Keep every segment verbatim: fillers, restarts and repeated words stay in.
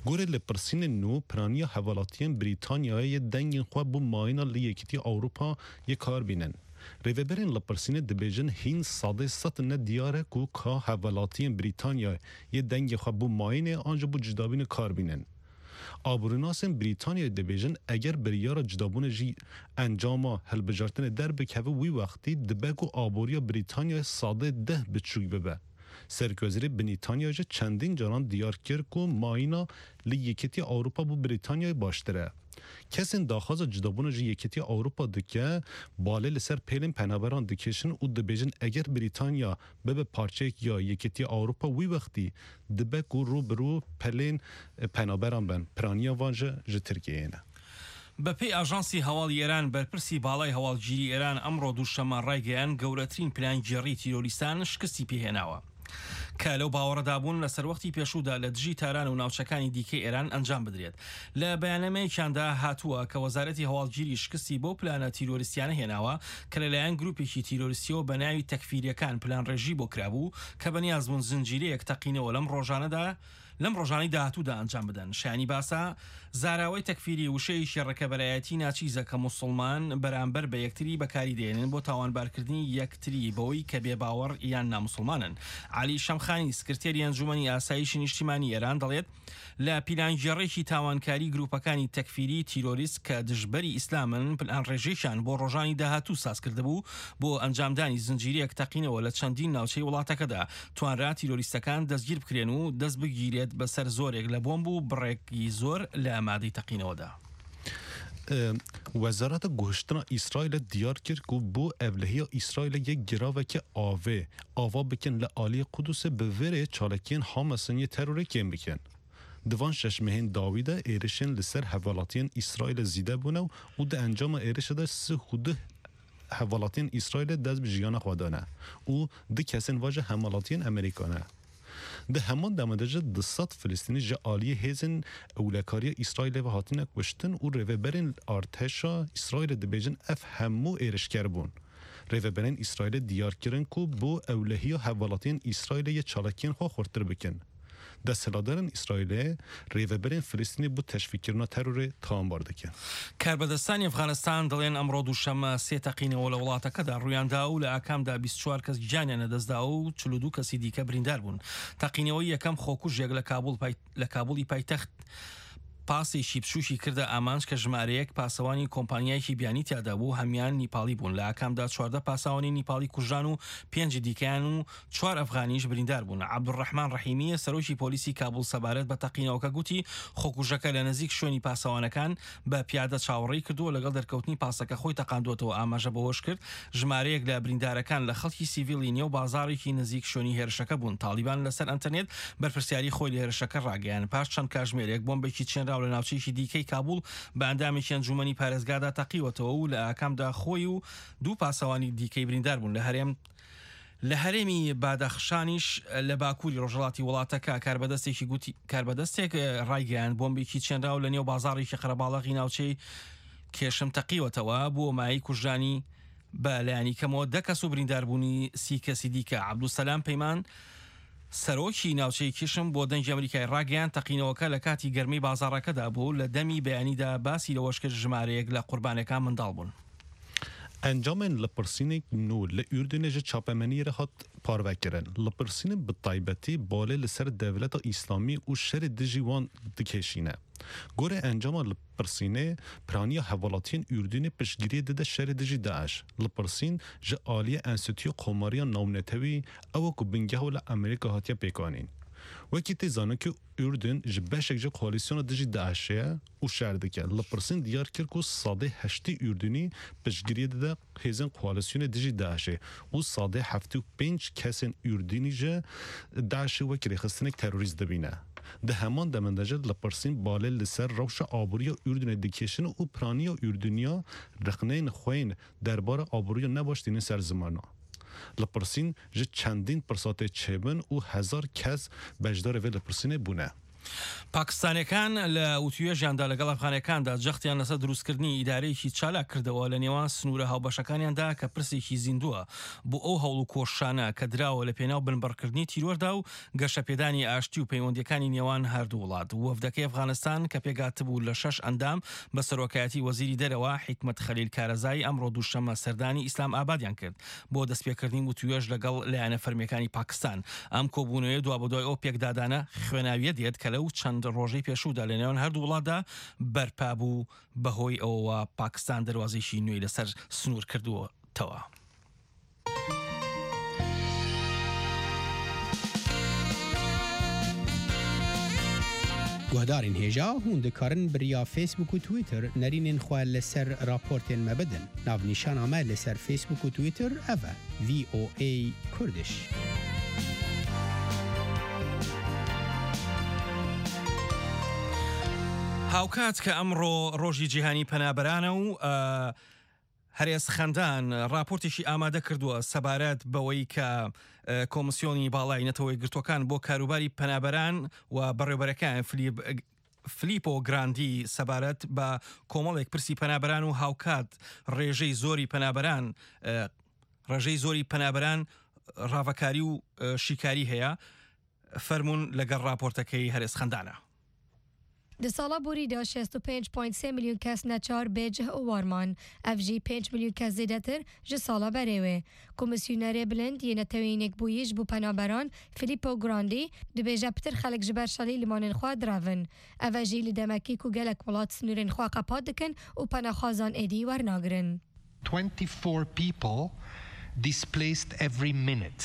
گوره لپرسین نو پرانیا حوالاتیان بریتانیای دنگین خواه بو ماینا لیکیتی اوروپا یه کار بینن. ریوبرین لپرسین دبیجن هین ساده ست نه دیاره کو که حوالاتیان بریتانیا یه دنگی خواه بو ماینه آنجا بو جدابین کار بینن. آبروناسن بریتانیا دبیجن اگر بریار جدابون جی انجاما هلبجارتن در بکوه وی وقتی دبکو آبوریا بریتانیا ساده ده بچوی ببه. سرکوزری بریتانیا جه چندین جاران دیار کرد که ماینا لی یکیتی اوروپا بو بریتانیا باشتره. کسین داخواز جدابون جه یکیتی اوروپا دکه باله لسر پیلین پنابران دکشن او دبیجن اگر بریتانیا به پارچه یا یکیتی اوروپا وی وقتی دبکو رو برو پیلین پنابران بن پرانیا وانجه جه ترکیه نه. بەپێی ئاژانسی هەواڵی ئێران بەرپرسی باڵای هەواڵگیری ئێران ئەمڕۆ دووشەمە ڕایگەیان گەورەترین پلانگیێڕی تیرۆریستان شکستی پێهێناوە کە لەو باوەڕەدا بوون لە سەروەختی پێشوودا لە دژی تاران و ناوچەکانی دیکەی ئێران ئەنجام بدرێت. لە بەیاننامەیەکیاندا هاتووە کە وەزارەتی هەواڵگیری شکستی بۆ پلانە تیرۆریستیانە هێناوە کە لەلایەن گروپێکی تیرۆریستیەوە بە ناوی تەکفیریەکان پلان ڕێژی بۆ کرابوو کە بەنیاز بوون زنجیرەیەک تەقینەوە لەم ڕۆژانەدا لەم ڕۆژانەی داهاتوودا ئەنجام بدەن. شایانی باسا زاراوەی تەکفیری وشەی شێڕەکەبەرایەتی ناچیزە کە موسڵمان بەرامبەر بە یەکتری بەکاری دێنن بۆ تاوانبارکردنی یەکتری بەوەی کە بێباوەڕ یان ناموسڵمانن. علی شەمخانی سکرتێری ئەنجومەنی ئاسایشی نیشتیمانی ئێران دەڵێت لە پیلانگیێڕێکی تاوانکاری گروپەکانی تەکفیری تیرۆریست کە دژبەری ئیسلامن پلان ڕێژەیەکیان بۆ ڕۆژانی داهاتوو ساز کردبوو بۆ ئەنجامدانی زنجیرەیەک تەقینەوە لە چەندین ناوچەی وڵاتەکەدا توانرا تیرۆریستەکان دەستگیر بکرێن و دەست بگیرێت بەسەر زۆرێک لە بۆمب و بڕێکی زۆر لە مادەی تەقینەوەدا. وزارت گوشتنا اسرائیل دیار کرد که بو اولهی اسرائیل یک گراوه آوه آوا بکن لعالی قدوس به وره چالکین حامسن یه تروره کم بکن. دوان ششمهین داویده ایرشن لسر حوالاتین اسرائیل زیده بونه و ده انجام ایرش ده سه خوده حوالاتین اسرائیل دست به جیان خوادانه و ده کسین واجه حمالاتین امریکانه. ده همان دمدجه دستات فلسطینی جه آلیه هزن اولکاری اسرائیل و هاتین کشتن و روبرین ارتشا اسرائیل دبیجن اف همو ایرشکر بون. روبرین اسرائیل دیار کرن که بو اولهی حوالاتین اسرائیل یه چالکین خواه خورتر بکن. ده سلادرن اسرائیل ریوبرین فلسطینی بو تشویق کردن ترور تام بارده کن. کاربدستانی افغانستان دلین امروز دوشنبه سه تقینه ولی وڵاتەکەدا ڕوویاندا و لە ئاکامدا بیست و چوار کەس گیانیان لەدەستدا و چل و دوو کەسی دیکە بریندار بوون. تەقینەوەی یەکەم خۆکوژێک لە کابل پای لە کابلی پایتەخت پاسێکی بچووکی کردە ئامانج کە ژمارەیەک پاسەوانی کۆمپانیایەکی بیانی تیادا بوو هەمیان نیپاڵی بوون. لە ئاکامدا چواردە پاسەوانی نیپاڵی کوژان و پێنج دیکەیان و چوار ئەفغانیش بریندار بوون. عەبدوڕەحمان ڕەحیمیە سەرۆکی پۆلیسی کابل سەبارەت بە تەقینەوەکە گوتی خۆکوژەکە لە نزیک شوێنی پاسەوانەکان بە پیادە چاوەڕێی کردووە لەگەڵ دەرکەوتنی پاسەکە خۆی تەقاندوتەوە ئاماژە بەوەش کرد ژمارەیەک لە بریندارەکان لە خەڵکی سیڤیلی نێو بازاڕێکی نزیک شوێنی هێرشەکە بوون. تالیبان لەسەر ئەنتەرنێت بەرپرسیاری خۆی لە هێرشەکە ڕاگەیان پاش چەند کاتژمێرێک بۆمبێکی چێنراو لە ناوچەیەکی دیکەی کابل بە ئەندامێکی ئەنجومەنی پارێزگادا تەقیوەتەوە و لە ئاکامدا خۆی و دوو پاسەوانی دیکەی بریندار بوون. لە هەرێم لە هەرێمی بادەخشانیش لە باکووری ڕۆژهەڵاتی وڵاتەکە کاربەدەستێکی گوتی کاربەدەستێک ڕایگەیان بۆمبێکی چێنراو لە نێو بازاڕێکی قەرەباڵغی ناوچەی کێشم تەقیوەتەوە بۆ مای کوژانی بە لایەنی کەمەوە دە کەس و برینداربوونی سی کەسی دیکە. عەبدوسەلام پەیمان سەرۆکی ناوچەی کێشم بۆ دەنگی ئەمریکای ڕاگەیان تەقینەوەکە لە کاتی گەرمەی بازاڕەکەدا بوو لە دەمی بەیانیدا باسی لەوەش کرد ژمارەیەک لە قوربانەکان منداڵ بوون. انجام لپرسینی نو لأردن جه چاپمنی را هات پارو کردن. لپرسین به طایبتی باله لسر دولت اسلامی و شر دجیوان دکشینه. گوره انجام لپرسینه پرانی حوالاتین اردن پشگیری داده شر دجی داعش. لپرسین جه آلی انستیتیو قماری نامنتوی او که بنگه ولی امریکا هاتیا پیکانین. وکی تیزانه که اردن جبهشک جه کوالیسیون دجی داعشه و شرده که لپرسین دیار کرد که ساده هشتی اردنی پشگیری داده هزین کوالیسیون دجی داعشه و ساده هفته و پنج کسین اردنی جه داعشه وکی رخصتنک تروریست دبینه. ده همان دمندجه لپرسین باله لسر روش آبوری اردن دیکشن و پرانی اردنیا رخنین خوین درباره آبوری نباشتین سر زمانه. لپرسین جه چندین پرسات چبن و هزار کس بجدار و لپرسینه بونه. پاکستانیەکان لە وتوێژیاندا لەگەڵ ئەفغانەکاندا جەختیان لەسەر دروستکردنی ئیدارەیەکی چالاک کردەوە لە نێوان سنوورە هاوبەشەکانیاندا کە پرسێکی زیندووە بۆ ئەو هەوڵ و کۆشانە کە دراوە لە پێناو بنبڕکردنی تیرۆردا و گەشەپێدانی ئاشتی و پەیوەندیەکانی نێوان هەردوو وڵات. وەفدەکەی ئەفغانستان کە پێگاتبوو لە شەش ئەندام بە سەرۆکایەتی وەزیری دەرەوە حیکمەت خەلیل کارەزای ئەمڕۆ دووشەمە سەردانی ئیسلام ئابادیان کرد بۆ دەستپێکردنی وتوێژ لەگەڵ لایەنە فەرمیەکانی پاکستان. ئەم کۆبوونەوەی دوا بە دوای ئەو پێکدادانە خوێناویە دێت کە لەو چەند ڕۆژەی پێشوودا لە نێوان هەردوو وڵاتدا بەرپا بوو بەهۆی ئەوە پاکستان دەواازەیەکی نوێی لەسەر سنوور کردووەتەوە. گوهدارین هێژا هون دەکارن بریا فیسبوک و تویتر نەرینên xwe li ser raportên me bidin. Navnîşana me li ser Facebook û Twitter ev e V O A Kurdish. هاوکات کە ئەمڕۆ ڕۆژی جیهانی پەنابەرانە و هەرێز خەندان راپۆرتێکی ئامادە کردووە سەبارەت بەوەی کە کۆمسیۆنی باڵای نەتەوەی گرتوەکان بۆ کاروباری پەنابەران و بەڕێوەبەرەکان فلیپۆ گراندی سەبارەت بە کۆمەڵێک پرسی پەنابەران و هاوکات ڕێژەی زۆری پەنابەران ڕێژەی زۆری پەنابەران ڕاوەکاری و شیکاری هەیە فەرمونون لەگەڵ راپۆرتەکەی هەرێز خەندانە. Di sala borî da şêst û pênc poynt sê milyon kes neçar bêcih û warman, ev jî pênc milyon kes zêdetir ji sala berê wê. Komîsyonerê bilind yê netewînê bûyî ji bo penaberan Filippo Grandi dibêje pitir xelek ji ber şalî limanên xwe direvin. Ev e jî li demekî ku gelek welat snûrên xwe qepat dikin û penaxwazan êdî wernagirin. twenty-four people displaced every minute.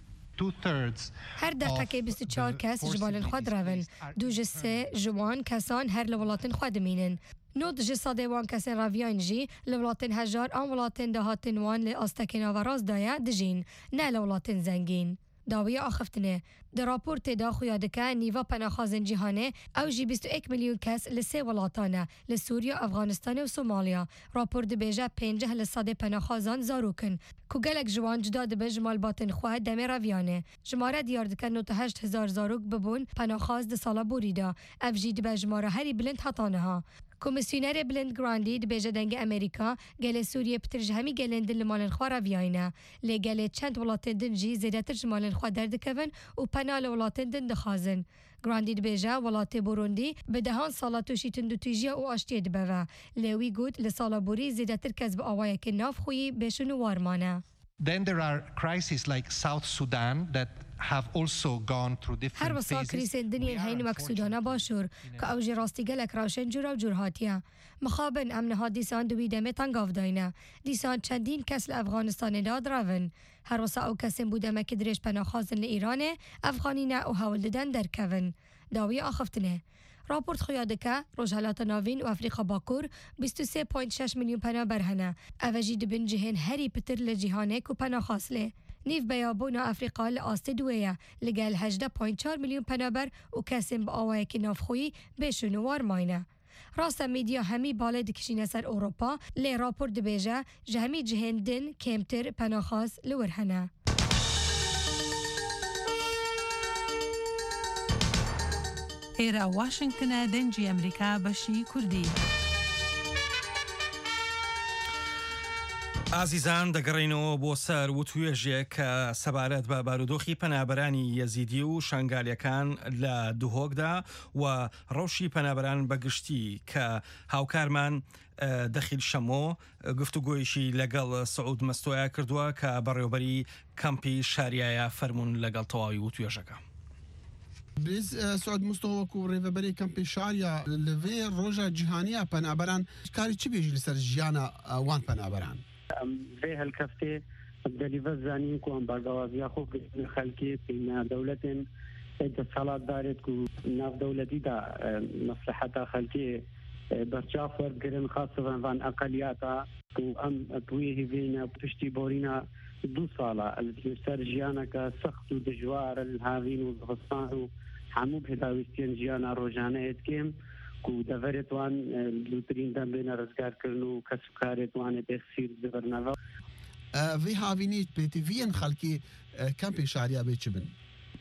هەر دەقەکەی بیست و چوار کەس ji balên xwe direvin. Du ji sê ji wan kesan her li welatên xwe dimînin. Nod ji sedê wan kesên reviyan jî li welatên hejar an welatên dahatin wan lê astekên avaraz da ye dijîn, ne li welatên zengîn. Dawiya axiftinê. Di raportê da xuya dike nîva penaxwazên cîhanê ew jî bîst û ek milyon kes li sê welatan e li Sûriya, Efganistanê û Somaliya. Rapor dibêje pêncih li sedê penaxwazan zarokin ku gelek ji wan cida dibin ji malbatên xwe demê reviyanê. Jimare diyar dike nod heşt hezar zarok bibûn penaxwaz di sala borî da. Ev jî dibe jimare herî bilind heta niha. Komîsyonerê bilind Grandi dibêje dengê Amerîka gelê Sûriyê pitir ji hemî gelên din li malên xwe reviyayîne. Lê gelê çend welatên din jî zêdetir ji malên xwe derdikevin û pena li welatên din dixwazin. Grandi dibêje welatê Burundi bi dehan sala tûşî tundutîjiya û aştiyê dibeve. Lê wî got li sala borî zêdetir kes bi awayekê navxwî bêşin û warman e. Then there are crises like South Sudan that have also gone through different هەر وەسا کریسên diniyên heyî wek Sûdana başûr ku ew jî rastî gelek rawşên cûra û cûr hatiye. Mixabin em niha dîsan di wî demê tengav dayne. Dîsan çendîn kes li Efganistanê da direvin. Her wesa ew kesên bû demekî dirêj penaxwazin li Îranê, Efxanîne û hewl didin derkevin. Dawiya axiftinê. Raport xuya dike Rojhelata Navîn û Efrîqa Bakur bîst û sê poynt şeş milyon penaber hene. Ev jî dibin cihên herî pitir li cîhanê ku penaxwas lê. Nîv beyabûna Efrîqa li astê duê ye li gel hejdeh poynt çar milyon penaber û kesên bi awayekî navxwî bêşin û warmayne. Rasta medya hemî balê dikişîne ser Ewropa, lê rapor dibêje ji hemî cihên din kêmtir penaxwaz li wir hene. ئێرە واشنگتنە دەنجی ئەمریکا بەشی کوردی. ئازیزان دەگەڕێنەوە بۆ سەر وتوێژێک کە سەبارەت بە بارودۆخی پەنابەرانی یەزیدی و شانگالیەکان لە دوهۆکدا و ڕەوشی پەنابەران بەگشتی کە هاوکارمان دەخیل شەمۆ گفتوگۆیشی لەگەڵ سعود مەستۆیە کردووە کە بەڕێوەبەری کەمپی شاریایە فەرمونون لەگەڵ تەواوی وتوێژەکە. بێز سعود مستۆوەکو ڕێڤەبەری کەمپی شاریە لەوێ ڕۆژە جیهانیە پەنابەران کاری چی بێژی لەسەر ژیانە وان پەنابەران؟ vê helkeftê delîve zanîn ku em berdewazîya xwe girtin xelkê peyna dewletên destsalatdarê ku navdewletî da masliheta xelkê berçav wergirin xasavan van eqeliyata ku em wê hêvîne piştî borîna du sala li ser jiyaneke sext û dijwar li havîn û zivistan û hemû pêdawîstiyên jiyana rojaneyê dikêm ku deverê wan lûtirîn dembêne rizgarkirin û kesûkarê wanê texsîr dibirneve. Vê havînî pêtîviyên xelkê kempê şariya bê çi bin?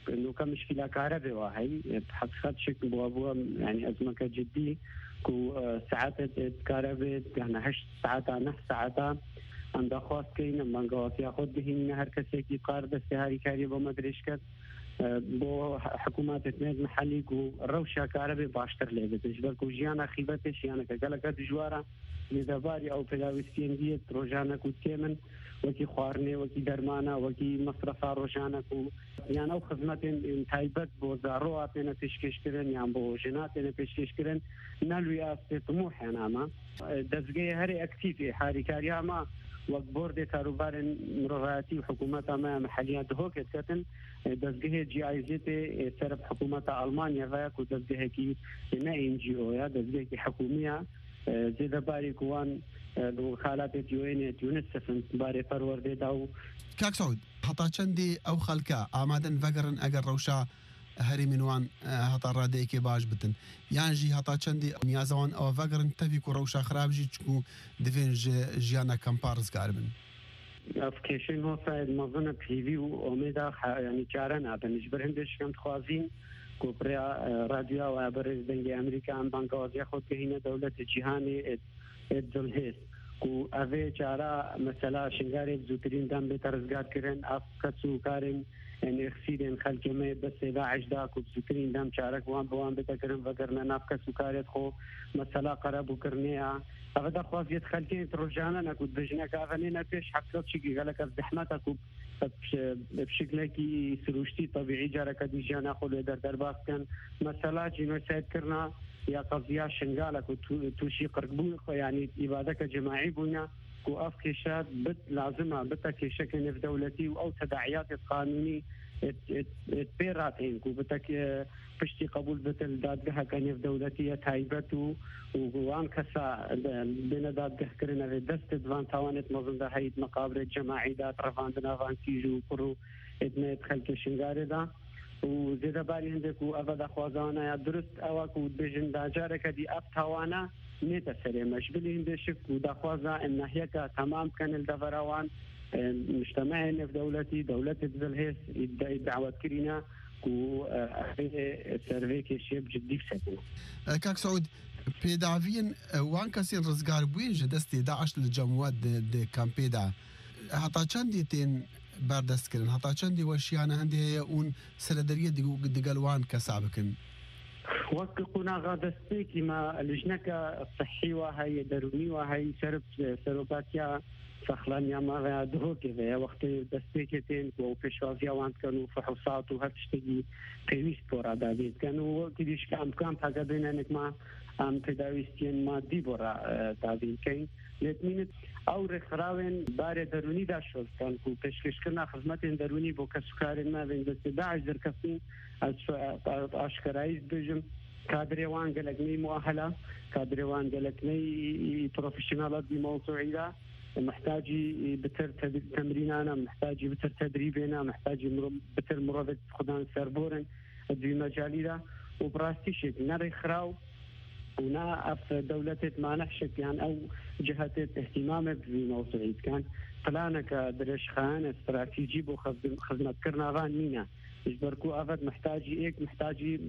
انه كمشكله كهرباء وهي بحقيقه شكل بوابوا يعني ازمه جدي كو ساعات كهرباء يعني هشت ساعات نص ساعات عند خواست كاين من قواس ياخذ به هر کسی کی قرار دستهاری کاری با مدرش کرد بو حکومت اتناد محلی کو روشا كهرباء باشتر لبه تجبر کو جیانا خیبتش یعنی که گلک دجوارا لدباری او پلاوستین دیت روزانه کو تمن وكي خوارني وكي درمانا وكي مصرفا روشانا كو يعني او خدمات تايبت بو ضروراتنا تشكيش كرن يعني بو جناتنا تشكيش كرن نالويا طموح يعني ما دزغي هري اكتيفي حركاريا ما وبورد كاروبار مرواتي وحكومات ما محليا دهوك كتن دزغي جي اي زي تي سرب حكومات المانيا فاك ودزغي كي نا ان جي او يا دزغي حكوميه زي دباري كوان وخالات يوين يونسف باري فرورده داو كاك سعود حتى چندي او خلكا آمادن فقرن اگر روشا هري منوان هتا رادي كي باش بتن يعني جي هتا چندي نيازوان او فقرن تفيكو روشا خراب جي چكو دفين جيانا كامبارز قاربن افكيشن هو سايد مظنة بيفي وميدا يعني چارن بنجبر هندش كنت خوازين كوبريا راديو وابرز دنجي امريكا ام بانكوازيا خود كهينة دولة جهاني ادزلهيس کو اوه چارا مثلا شنگاری زوترین دم به ترزگار کردن اف کسو کارن ان اخسیدن خلک می بس داعش دا کو زوترین دم چارک وان بوان به تکرم وگرنا ناف کسو کارت خو مثلا قربو کرنیا اوه دا خوازیت خلکی تروجانا نکو دجنا کافنینا پیش حقیقت شکی غلق زحمت کو بشكل كي سروشتي طبيعي جارة كدي جانا خلو در درباس كان مثلا جينوسايد كرنا يا قضية شنغالك وتوشي قرقبو يعني إبادك جماعي بونا كو أفكيشات بد لازمة بتكيشك في دولتي أو تداعيات القانوني بيراتين كو بتك بشتي قبول بتل دادجها كان في دولتي تايبتو وان كسا بين دادجه كرنا في دست دوان توانت مظن ده هيد مقابر الجماعي دا طرفاندنا فانتيجو كرو ادنا خلك شنغاري دا وزيدا باري هندك وأبدا خوازانا يا درست أواك وبيجن داجارك دي أبتاوانا نيتا سري مشبلي هندشك ودا خوازا إن هيك تمام كان الدفراوان مجتمعين في دولتي دولة الزلهيس الدعوات كرينا كو سيرفي كيشيب جدي بسكنا كاك سعود بيدافين وان كاسين رزقار بوين جدستي داعش للجموات دي, دي كامبيدا حتى چندي تين بردست كرن حتى چندي وشيانا هندي اون سردريه دقلوان كسابكن وقت قنا غادستي كما اللجنة الصحي وهي دروني وهي سرب سروباتيا فخلانيا ما دهوك في وقت دستيكتين وفشوازيا وانت كانوا فحوصات وهتشتغي بيويست بورا دابيت كانوا كديش كام كام حاجة بينك ما ام تداويستين مادي بورا دابيت كين لتمينت او رخراون بار دروني دا شد كان كو پیشکش کرنا خدمت دروني بو کسکار ما بین دست داعش در کسین از اشکرایز بجم كادريوان قالكني مؤهله كادريوان قالكني بروفيشنالات بموضوعيه محتاجي بتر تمرين انا محتاجي بتر تدريب انا محتاجي بتر مرافق خدان سربورن في مجالي ده وبراستي شيء نري خراو ونا اف دولة ما نحشك يعني او جهة اهتمام بموضوعية كان بلانك درش خان استراتيجي بو خدمة كرنافان مينا يجبركو افد محتاجي ايك محتاجي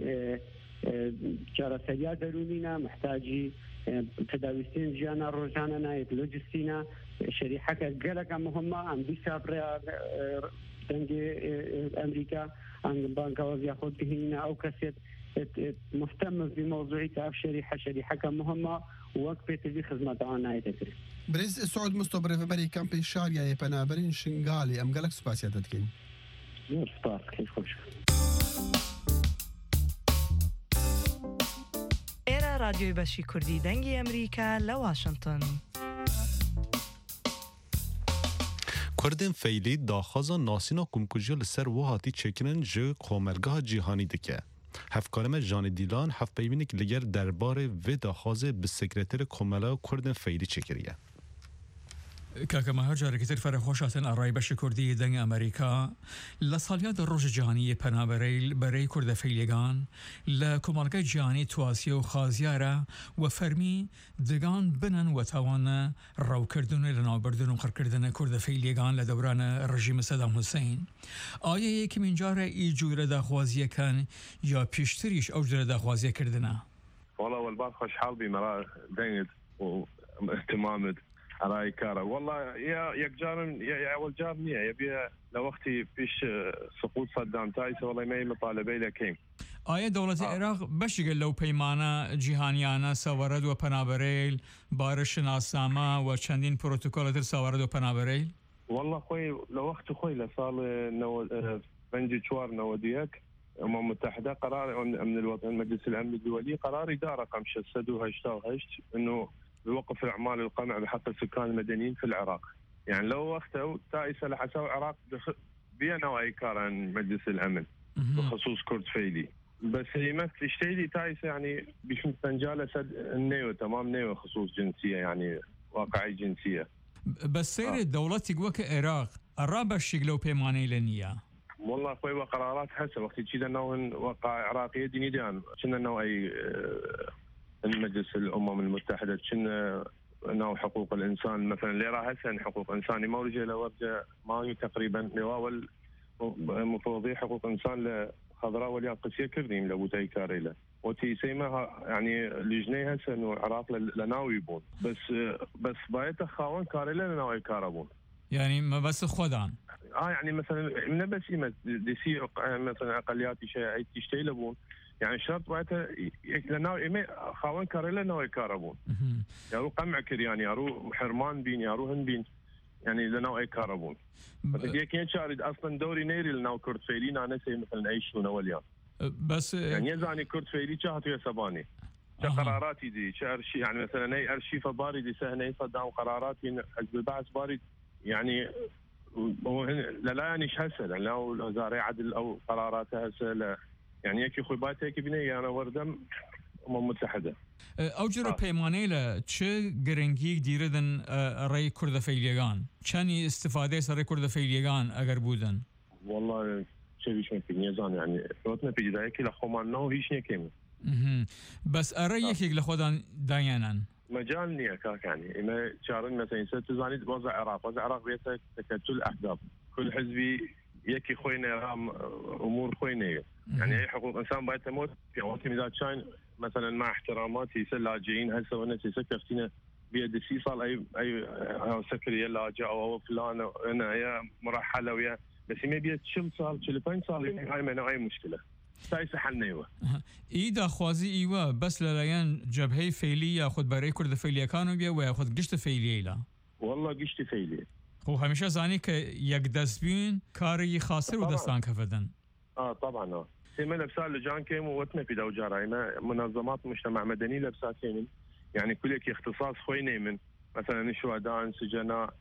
جارسيا درونينا محتاجي تداويستين جانا روزانا نايت لوجستينا شريحة قلقة مهمة عن بيسابرا دنجي امريكا عن بانكا وزياخد بهنا او كسيت مهتم بموضوع تعرف شريحة شريحة مهمة ووقفت في خدمة عنا يتكرر بريز سعود مستبري في بري كامبي شاريا يبنا برين شنغالي ام قالك سباسيا تدكين سباس كيف خوش إيرا راديو باشي كردي دنجي أمريكا لواشنطن کردن فعلی داخواز ناسینا کمکوژی لسر وهاتی چکرن جو کامرگاه جهانی دکه. هفکارم جان دیلان هف پیوینک لگر درباره و داخواز به سکرتر کملا کردن فعلی چکریه. کاکەمە هەرجارێکی تر فەرەخۆشاتن ئەڕای بەشی کوردی دەنگ ئەمریکا لە ساڵیاد ڕۆژی جیهانی پەنابەرەی بەرەی کوردە فەیلێگان لە کۆمەڵگەی جیهانی تواسیە و خازیارە و فەرمی دگان بنن و تاوانە ڕاوکردن لە ناوبردن و قڕکردنە کوردە فەیلێگان لە دەورانە ڕژیمە سەدام حوسێن. ئایا یەکێمین جارە ئی جوورە داخوازیەکان یا پیشتریش ئەو جورە داخوازیەکردنە؟ والله والبعض خوشحال بمرا دنگت و اهتمامت رأي كارا والله يا يكجارن يا أول جار نية يبي لوقتي فيش سقوط صدام تايس والله ما مطالبة لكين. آیا دولت عراق بشکل لو پیمانه جهانیانه سوارد و پنابریل بارش ناسنامه و چندین پروتکل تر سوارد و پنابریل؟ والله خوي لوقت خوي لصال نو بنجي شوار نوديك الأمم المتحدة قرار من الوطن المجلس الأمن الدولي قرار إدارة رقم ستة وهشت إنه بوقف أعمال القمع بحق السكان المدنيين في العراق. يعني لو وقته تائسة لحساب العراق بينا وإيكارا مجلس الأمن بخصوص كرد فيلي. بس هي ما تشتيلي تائسة يعني بيشم تنجالة سد النيو تمام نيو خصوص جنسية يعني واقعي جنسية. بس سير آه. الدولة وك العراق الرابع الشيء بيماني لنيا. والله خوي وقرارات حسب وقت كذا نوع وقع عراقية ديني ديان كنا نوع أي المجلس الأمم المتحدة كنا نوع حقوق الإنسان مثلا اللي راه هسه حقوق إنساني ما ورجع لورجع ما تقريبا نواول مفوضي حقوق إنسان لخضراء وليان قسية كردين لبوتاي كاريلا وتي سيما يعني لجنة هسه إنه العراق لناويبون بس بس بايته خاون كاريلا لناوي كاربون يعني ما بس خدان اه يعني مثلا من بس دي مثلا اقليات شيء تشتي لبون يعني شرط وقتها لنا خاون كاريلا نوي كاربون يارو قمع كريان يارو حرمان بين يارو هن بين يعني لنا اي كاربون بدي كان شارد اصلا دوري نيري لنا كرد فيلين انا سي مثلا اي شنو وليان بس يعني يزاني كرد فيلي شهت يا سباني قراراتي دي شارشي يعني مثلا اي ارشيفه باري دي سهنه صدام قراراتي حزب البعث باري يعني لا لا يعني هسه لو وزاره عدل او قراراتها هسه يعني يكي خبات هيك بني انا وردم امم متحده او جرى بيمانه لا چه گرنگی دیردن رای کرد فیلیگان چنی استفاده سر کرد فیلیگان اگر بودن والله چه بیش میکنی نزان يعني روتنا في بدايه كلا خمان نو هیچ نکیم بس ارى يكي لخودان دايانن مجال نية كاك يعني ما شارن مثلا ست زانيد وضع العراق وضع العراق بيته تكتل الاحزاب كل حزبي يكي خوينا امور خوينا يعني اي حقوق انسان بايت تموت في وقت اذا كان مثلا مع احتراماتي لاجئين هسه وناس سكرتينا بيد صال اي اي سكري لاجئ او فلان انا يا مرحله ويا بس ما بيت شم صار شلفين صار هاي ما اي مشكله سايس حلنا ايوه ايدا خوازي ايوه بس للايان جبهه فعلي ياخذ بري كرد فعلي كانوا بيا وياخذ قشت فعلي لا والله قشت فعلي هو هميشه زاني ك يك دسبين كاري خاسر ودستان كفدن اه طبعا اه سيما لبسات لجان كيم ووتنا في دو جرايمه منظمات مجتمع مدني لبساتين يعني كل اختصاص خويني من مثلا الشهداء سجناء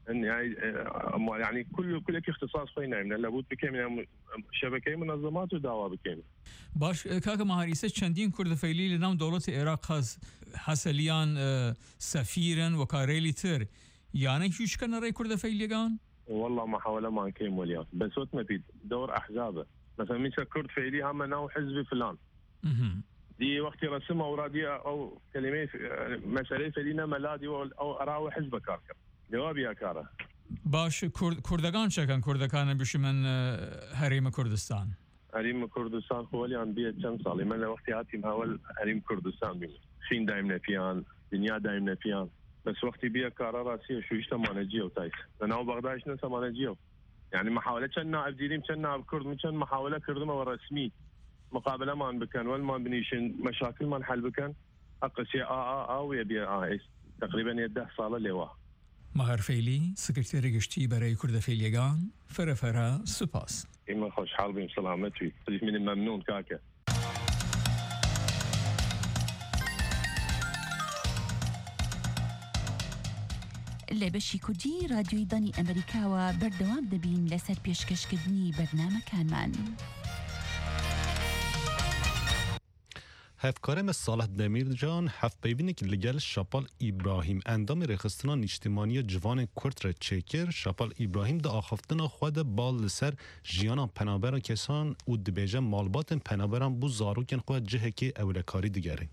يعني كل كل اختصاص خوينا من لابد بكم شبكه منظمات ودعوه بكم باش كاكا مهاريسه چندين كرد فعلي لنام دولة العراق خاص حسليان سفيرا وكاريلي تر يعني هيش كان راي كرد فعليان والله محاوله ما كيم وليان بس وتنا في دور احزابه مثلا من كرد فعلي هم ناو حزب فلان دي وقت رسمه اوراديه او كلمه مساله فعلينا ملادي او اراوي حزب كاركر جواب يا كارا باش كرد كردگان شكن كردكان بش من حريم كردستان حريم كردستان هو اللي عم بيه كم صار من وقت هاتي مهول حريم كردستان بيه خين دايمنا فيان دنيا دايمنا فيان بس وقت بيه كارا راسي شو ايش تمانجيه وتايس انا وبغدادش نسا مانجيه يعني محاولة كنا ابديريم كنا بكرد من كان محاولة كردما ورسمي مقابلة ما بكن ولا ما بنيشن مشاكل ما نحل بكن اقصي اه اه اه ويبي اه تقريبا يده صاله لوا مهر فعلی سکرتری گشتی برای کرد فعلیگان فرفره سپاس ایمان خوشحال بیم سلامتی من ممنون کاکه لبشی کردی رادیوی دانی امریکا و بردوام دبین لسر پیشکشکردنی برنامه کانمان هفکارم صالح دمیرجان هفت پیوینه که لگل شپال ابراهیم اندام رخستان اجتماعی جوان کرد را چکر شپال ابراهیم دا آخفتن خود بال سر جیانا پنابران کسان و دبیجه مالبات پنابران بو زاروکن خود جهه که اولکاری دیگرین.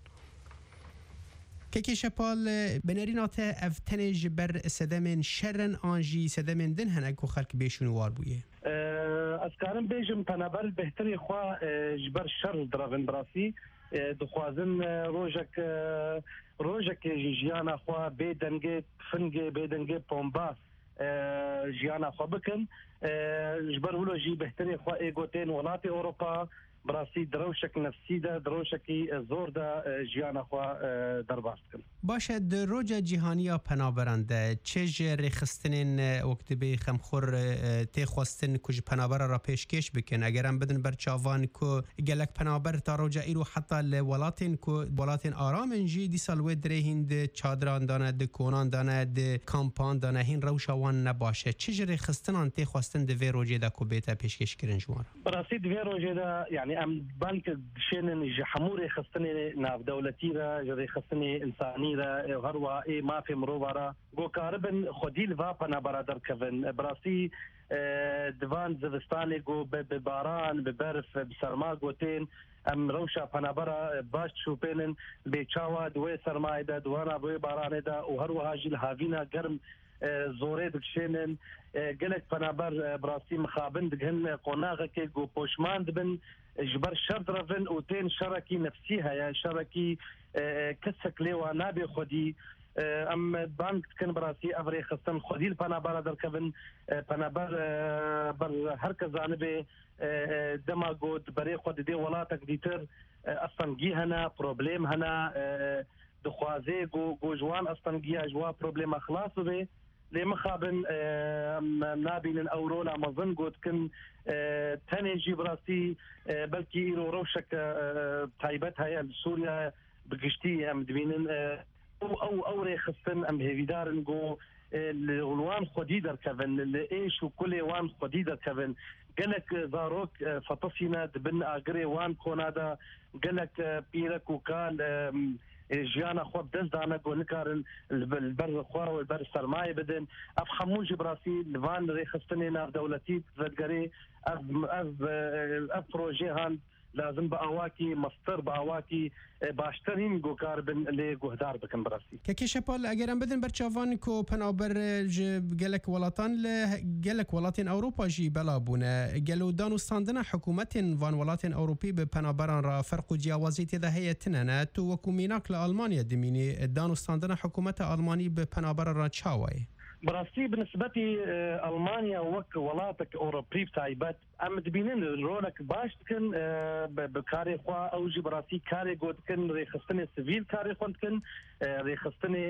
که شپال بنرینات افتن جبر سدمن شرن آنجی سدمن دن هنگو خلق بیشون وار بویه اسکارم بیجم پنابر بهتری خواه جبر شر درافن براسی دخوازن روژک روژک جیانا خواه بیدنگه فنگه بیدنگه پومباس جیانا خواه بکن جبر ولوجی بهتری خواه ایگوتین ولات اوروپا براسی دروشک نفسی ده دروشکی زور ده جیانا خواه درباست کن. باشه در روز جهانی پنابرنده چه جری خستنین وقت به خمخور تی خواستن کج پنابر را پیشکش بکن اگرم بدن برچاوان کو گلک پنابر تا روز ایرو حتی لولاتین کو ولاتین آرام انجی دی سالوی درهند چادران دانه د کونان دانه د کامپان دانه هین روشوان نباشه چه جری خستنان تی خواستن د وی روزه ده کو بیت پیشکش کرن جوار. براسی د وی روزه ده یعنی ام بانك شين جحموري خصني ناف دولتي را جري خصني انساني را غروا اي ما في مروبرا جو كاربن خديل فابنا برادر كفن براسي دفان زفستاني جو بباران ببرف بسرما جوتين ام روشا پنابرا باش شوبينن بيچاوا دوي سرمايدا دوانا بوي باراندا وهروا هاجي الهافينا گرم زوري دكشينن قلت پنابر براسي مخابن دهن قناغه كي جو پوشمان دبن جبر شرط رفن وتين شركي نفسيها يا شركي كسك ليوا نابي خدي ام بانك كان براسي افري خصن خدي البنابر دركبن بنابر بر هركز جانبي دماغود بري خد دي ولاتك ديتر اصلا جي هنا بروبليم هنا دخوازي جو جو جوان اصلا جي جوا بروبليم خلاص به لمخابن نابين الاورونا مظن قد كن تاني جي براسي بلكي إيرو روشك تايبتها يا سوريا بقشتي ام دبينن او او اوري خصن ام هيفيدارن جو الوان خديدر كفن الايش وكل وان خديدر كفن قالك زاروك فطسينا دبن اجري وان كونادا قالك بيرك وكان جيانا خو بدز دانا قولكارن البر خوا والبر سرماي بدن افخموج براسي لفان ري خصني ناف دولتي تذكري اف اف اف بروجي هان لازم باواكي مستر باواكي باشترين جو كاربن اللي جهدار بكم براسي كي شپال اگرم بدن برچاوان کو پنابر گلک ولاتان گلک ولاتین اوروپا جی بلابونه گلو دانوستاندن حکومت وان ولاتین اوروپی به پنابران را فرق و جیاوازی ده هیتننه تو وکومیناک لالمانیا دمینی دانوستاندن حکومت آلمانی به پنابر را چاوی براسي بالنسبة ألمانيا وك ولاتك أوروبي بتايبت أم دبينين رونك باش تكن بكاري خوا أوجي براسي كاري قد كن ريخستني سيفيل كاري خون تكن ريخستني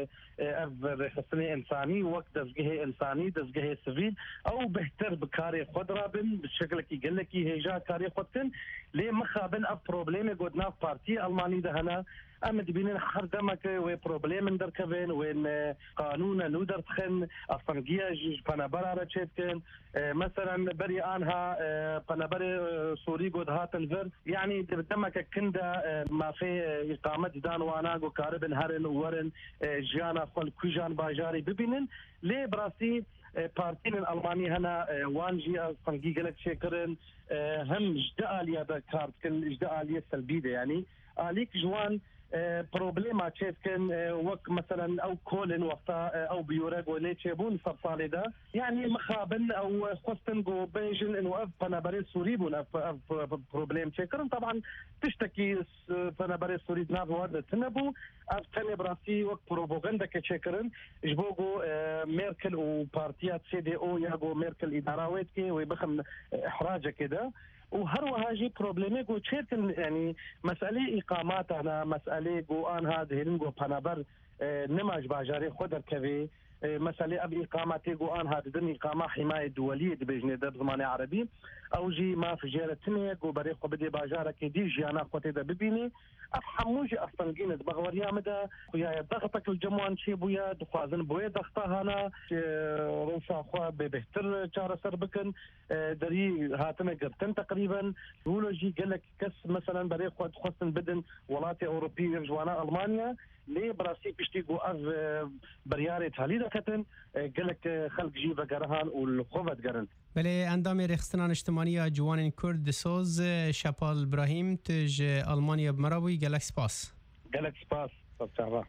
أف ريخستني إنساني وقت دزجه إنساني دزجه سيفيل أو بهتر بكاري خود رابن بالشكل كي قال لك هيجا كاري خود كن ليه مخابن أف بروبليم قد ناف بارتي ألماني ده هنا أما دبينين خردمك وبروبليم در كفين وين قانون نودر تخن أصنجية جيج بنابرا رتشتكن مثلا بري آنها بنابري سوري قد هات الفر يعني دمك كندا ما في إقامة دان وانا جو كاربن هرن ورن جيانا خل كوجان باجاري ببينن ليه براسي بارتين الألماني هنا وانجي أصنجي قلت شكرن هم جدالية بكارت كن جدالية سلبية يعني عليك جوان بروبليما تشيفكن وك مثلا او كولن وقتا او بيورق ولي تشيبون صبصالي ده يعني مخابن او خصن جو بيجن انه اف بنابري سوري بون اف بروبليم تشيكرن طبعا تشتكي بنابري سوري ناف وارد تنبو اف تاني براسي وك بروبوغندا كتشيكرن جبوغو ميركل وبارتيات سي دي او ياغو ميركل اداراويت كي ويبخم احراجه كده وهروا هاجي بروبليمي جو تشيركن يعني مسألة إقامات أنا مسألة جو آن هذا هنجو بنابر نماج باجاري خدر كذي مسألة أب إقامتي جو آن هذا دني إقامة حماية دولية بيجني ده بزمان عربي أو جي ما في جيرة تانية جو بريق بدي باجارة كدي جيانا قتي ده ببيني افهموش اصلا قيمه بغوريا مدى ويا ضغطك الجموان شي بويا دخوازن بويا ضغطها هنا روسا خوا بهتر جار سربكن دري هاتنا قرتن تقريبا بيولوجي قال لك كس مثلا بري خوا خصن بدن ولاتي اوروبيه جوانا المانيا ليه براسي بيشتيقو از برياري تاليدا كتن قال لك خلق جيبه قرهان والخوفت قرن بله اندام رخصتنان اجتماعی جوان کرد سوز شپال ابراهیم تج آلمانیا بمراوی گلک سپاس گلک سپاس طبعا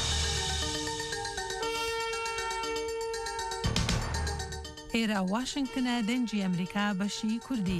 ایرا واشنگتن دنجی امریکا بشی کردی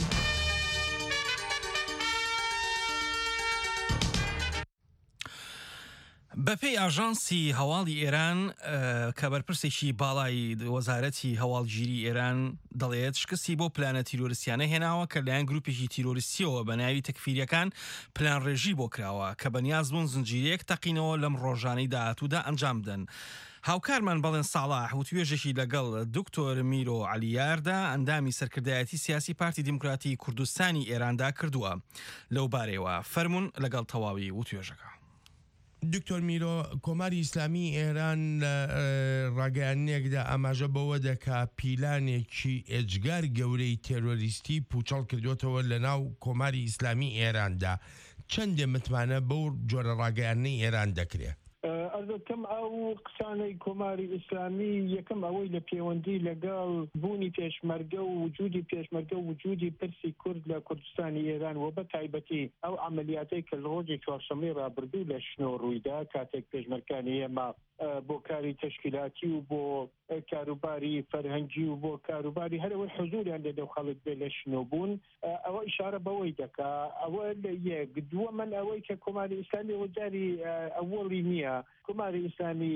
بەپێی ئاژانسی هەواڵی ئێران کە بەرپرسێکی باڵای وەزارەتی هەواڵگیری ئێران دەڵێت شکستی بۆ پلانە تیرۆریستیانە هێناوە کە لایەن گروپێکی تیرۆریستیەوە بە ناوی تەکفیریەکان پلان ڕێژی بۆ کراوە کە بەنیاز بوون زنجیرەیەک تەقینەوە لەم ڕۆژانەی داهاتوودا ئەنجام بدەن. هاوکارمان بەڵێن ساڵاح و توێژێکی لەگەڵ دکتۆر میرۆ عەلییاردا ئەندامی سەرکردایەتی سیاسی پارتی دیموکراتی کوردستانی ئێراندا کردووە. لەو بارەیەوە فەرموون لەگەڵ تەواوی و توێژەکە. دکتۆر میرۆ کۆماری ئیسلامی ئێران لە ڕاگەیانەیەکدا ئاماژە بەوە دەکا پیلانێکی ئێجگار گەورەی تێرۆریستی پوچەڵ کردوێتەوە لە ناو کۆماری ئیسلامی ئێراندا چەندێ متمانە بەو جۆرە ڕاگەیانەی ئێران دەکرێت؟ ئەردەکەم ئەو قسانەی کۆماری ئیسلامی یەکەم ئەوەی لە پەیوەندی لەگەڵ بوونی پێشمەرگە و وجودی پێشمەرگە و وجودی پرسی کورد لە کوردستانی ئێران و بە تایبەتی ئەو عملیاتەی کە لە ڕۆژی چوارشەمەی ڕابردوو لە شنۆ ڕوویدا کاتێک پێشمەرگەکانی ئێمە بۆ کاری تەشکیلاتی و بۆ کاروباری فەرهەنگی و بۆ کاروباری هەرەوەی حزوریان لە دەو خەڵک بێ لە شنۆ بوون ئەوە ئیشارە بەوەی دەکا ئەوە لە یەک دووە من ئەوەی کە کۆماری ئیسلامی وەجاری ئەوەڵی نییە کۆماری ئیسلامی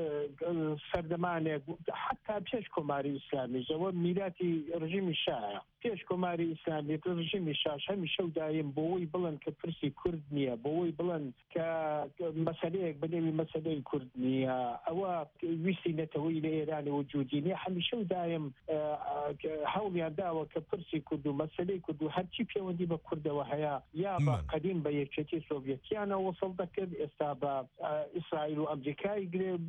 سەردەمانێک حتا پێش کۆماری ئیسلامی ئەوە میراتی ڕژیمی شایە پێش کۆماری ئیسلامی ڕژیمی شاش هەمیشە و دایم بۆەوەی بڵن کە پرسی کورد نییە بۆەوەی بڵن کە مەسەلەیەک بنێوی مەسەلەی کورد نییە ئەوە ویستی نەتەوەی لە ئێرانی وجودی نیە هەمیشە و دایم هەوڵیان داوە کە پرسی کورد و مەسەلەی کورد و هەرچی پەیوەندی بە کوردەوە هەیە یا بە قەدیم بە یەکێتی سۆڤیەتیانە وەسڵ دەکرد ئێستا بە ئیسرائیل و ئەمریکای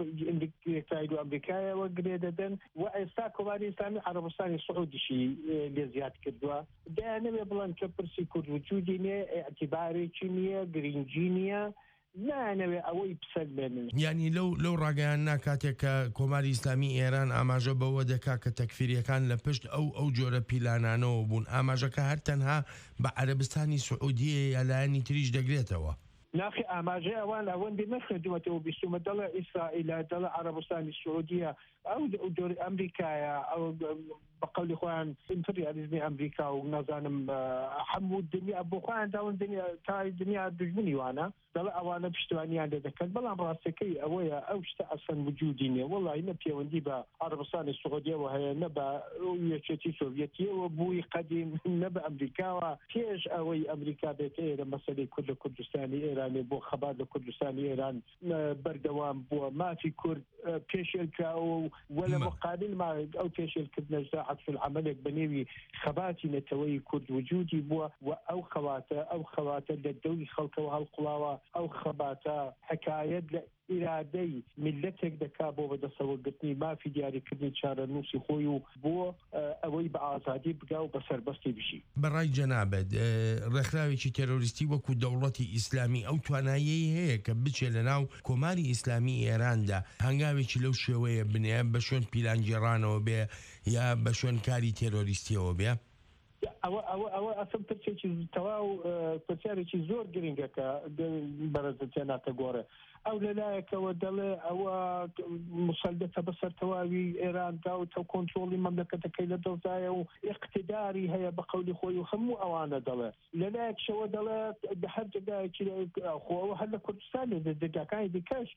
ئیسرائیل و ئەمریکایەوە گرێ دەدەن و ئێستا کۆماری ئیسلامی عەرەبستانی سعودیشی لێ زیاد کردووە دایانەوێ بڵێن کە پرسی کورد وجودی نییە ئێعتیبارێکی نییە گرنگی نییە نانەوێ ئەوەی پسەلێنن یعنی لەو لەو ڕاگەیاننا کاتێک کە کۆماری ئیسلامی ئێران ئاماژە بەوە دەکا کە تەکفیریەکان لە پشت ئەو ئەو جۆرە پیلانانەوە بوون ئاماژەکە هەر تەنها بە عەرەبستانی سعودیە یا لایەنی تریش دەگرێتەوە ناخی ئاماژەی ئەوان ئەوەندی نەخردووەتەوە بیستومە دەڵێ ئیسرائیلە دەڵێ عەرەبستانی سعودیە ئەو دۆری ئەمریکایە ئەو بە قەولی خۆیان ئیمپریالیزمی ئەمریکا و نازانم هەموو دنیا بۆ خۆیان داون تای دنیا دژمنی وانە دەڵێ ئەوانە پشتیوانیان لێ دەکەن بەڵام ڕاستەکەی ئەوەیە ئەو شتە ئەسەن وجودی نییە وەڵی نە پەیوەندی بە عەرەبستانی سعودیەوە هەیە نە بە یەکێتی سۆڤیەتیەوە بووی قەدیم نە بە ئەمریکاوە پێش ئەوەی ئەمریکا بێت ئێرە مەسەلەی کورد لە کوردستانی ئێرانی بۆ خەبات لە کوردستانی ئێران بەردەوام بووە مافی کورد پێشێلکراوە وە لە مقابل ما ئەو پێشێلکردنەژدا عەکس العەمەلێک بەنێوی خەباتی نەتەوەی کورد وجودی بووە و ئەو خەواتە ئەو خەواتە لە دەوری خەڵکەوە هەڵقڵاوە ئەو خەباتە حکایەت لە ئیرادەی میلەتێک دەکا بۆ بەدەسەوەگرتنی مافی دیاریکردنی چارەنووسی خۆی و بۆ ئەوەی بە ئازادی بگا و بەسەربەستی بشی بەڕای جەنابەت ڕێکخراوێکی تێرۆریستی وەکو دەوڵەتی ئیسلامی ئەو توانایی هەیە کە بچێ لە ناو کۆماری ئیسلامی ئێراندا هەنگاوێکی لەو شێوەیە بنێ بە شوێن پیلانگیڕانەوە بێ یا بە شوێن کاری تێرۆریستیەوە بێ ئەوە ئەوە ئەوە ئەسم پرسێکی تەواو پرسیارێکی زۆر گرنگەکە بەرەزت تێناتە گۆڕێ ئەو لەلایەکەوە دەڵێ ئەوە مسەلدەتە بەسەر تەواوی ئێراندا و تەو کۆنترۆڵی مەملەکەتەکەی لە دەوزایە و ئیقتیداری هەیە بە قەولی خۆی و هەموو ئەوانە دەڵێ لەلایەکشەوە دەڵێ هەر جگایەکی خۆەوە هەر لە کوردستانی دەگاکانی دیکەش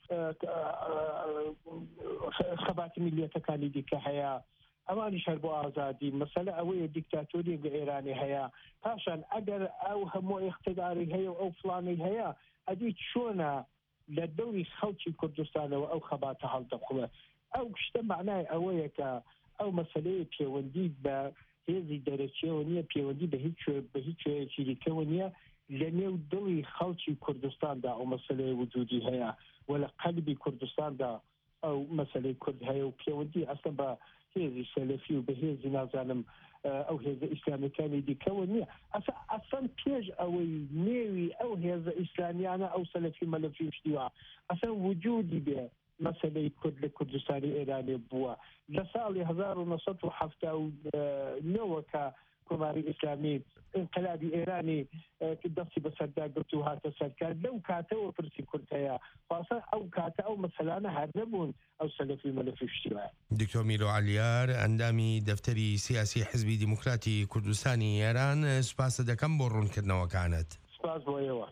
خەباتی میلیەتەکانی دیکە هەیە ئەوانی شەر بۆ ئازادی مەسەلە ئەوەیە دیکتاتۆری ئێرانی هەیە پاشان ئەگەر ئەو هەموو ئیقتیداری هەیە و ئەو فڵانەی هەیە ئەدی چۆنە لە دەوری خەڵکی کوردستانەوە ئەو خەباتە هەڵدەخوێ ئەو شتە معنای ئەوەیە کە ئەو مەسەلەیە پەیوەندی بە هێزی دەرەچیەوە نییە پەیوەندی بە هیچ بە هیچ شوەیەکی دیکەوە نییە لە نێو دڵی خەڵکی کوردستاندا ئەو مەسەلەی وجودی هەیە و لە قەلبی کوردستاندا ئەو مەسەلەی کورد هەیە و پەیوەندی ئەسڵ بە هێزی سەلەفی و بە هێزی نازانم ئەو هێزە ئیسلامیەکانی دیکەوە نییە ئەسەن پێش ئەوەی نێوی ئەو هێزە ئیسلامیانە ئەو سەلەفی مەلەفی شتیوە ئەسەن وجودی بێ مەسەلەی کورد لە کوردستانی ئێرانێ بووە لە ساڵی هەزار و نۆسەد و حەفتا و نۆوە کە کۆماری ئیسلامی انقلابی ئێرانی دەستی بەسەردا گرت و هاتە سەرکار لەو کاتەوە پرسی کورد هەیە خاصە ئەو کاتە ئەو مەسەلانە هەر نەبوون ئەو سەلەفی مەلەفی شتیوە. دکتۆر میرۆ عەلیار ئەندامی دەفتەری سیاسی حزبی دیموکراتی کوردستانی ئێران سوپاسە دەکەم بۆ ڕوونکردنەوەکانت. سپاس بۆ ئێوە.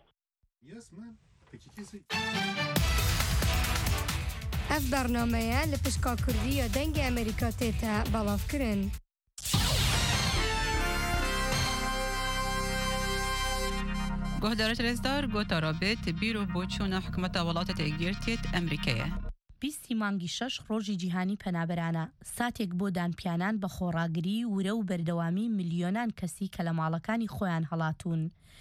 ئەف بەرنامەیە لە پشکا کوردیە دەنگی ئەمریکا تێتە بەڵاوکردن. گۆهدارە رێزدار گۆتا رابێت بیرۆ بۆ چوونە حکومەتە وڵاتە تێگیرتێت ئەمریکایە. بیستی مانگی شەش ڕۆژی جیهانی پەنابەرانە ساتێک بۆ دانپیانان بە خۆڕاگری ورە و بەردەوامی ملیۆنان کەسی کە لە ماڵەکانی خۆیان هەڵاتون.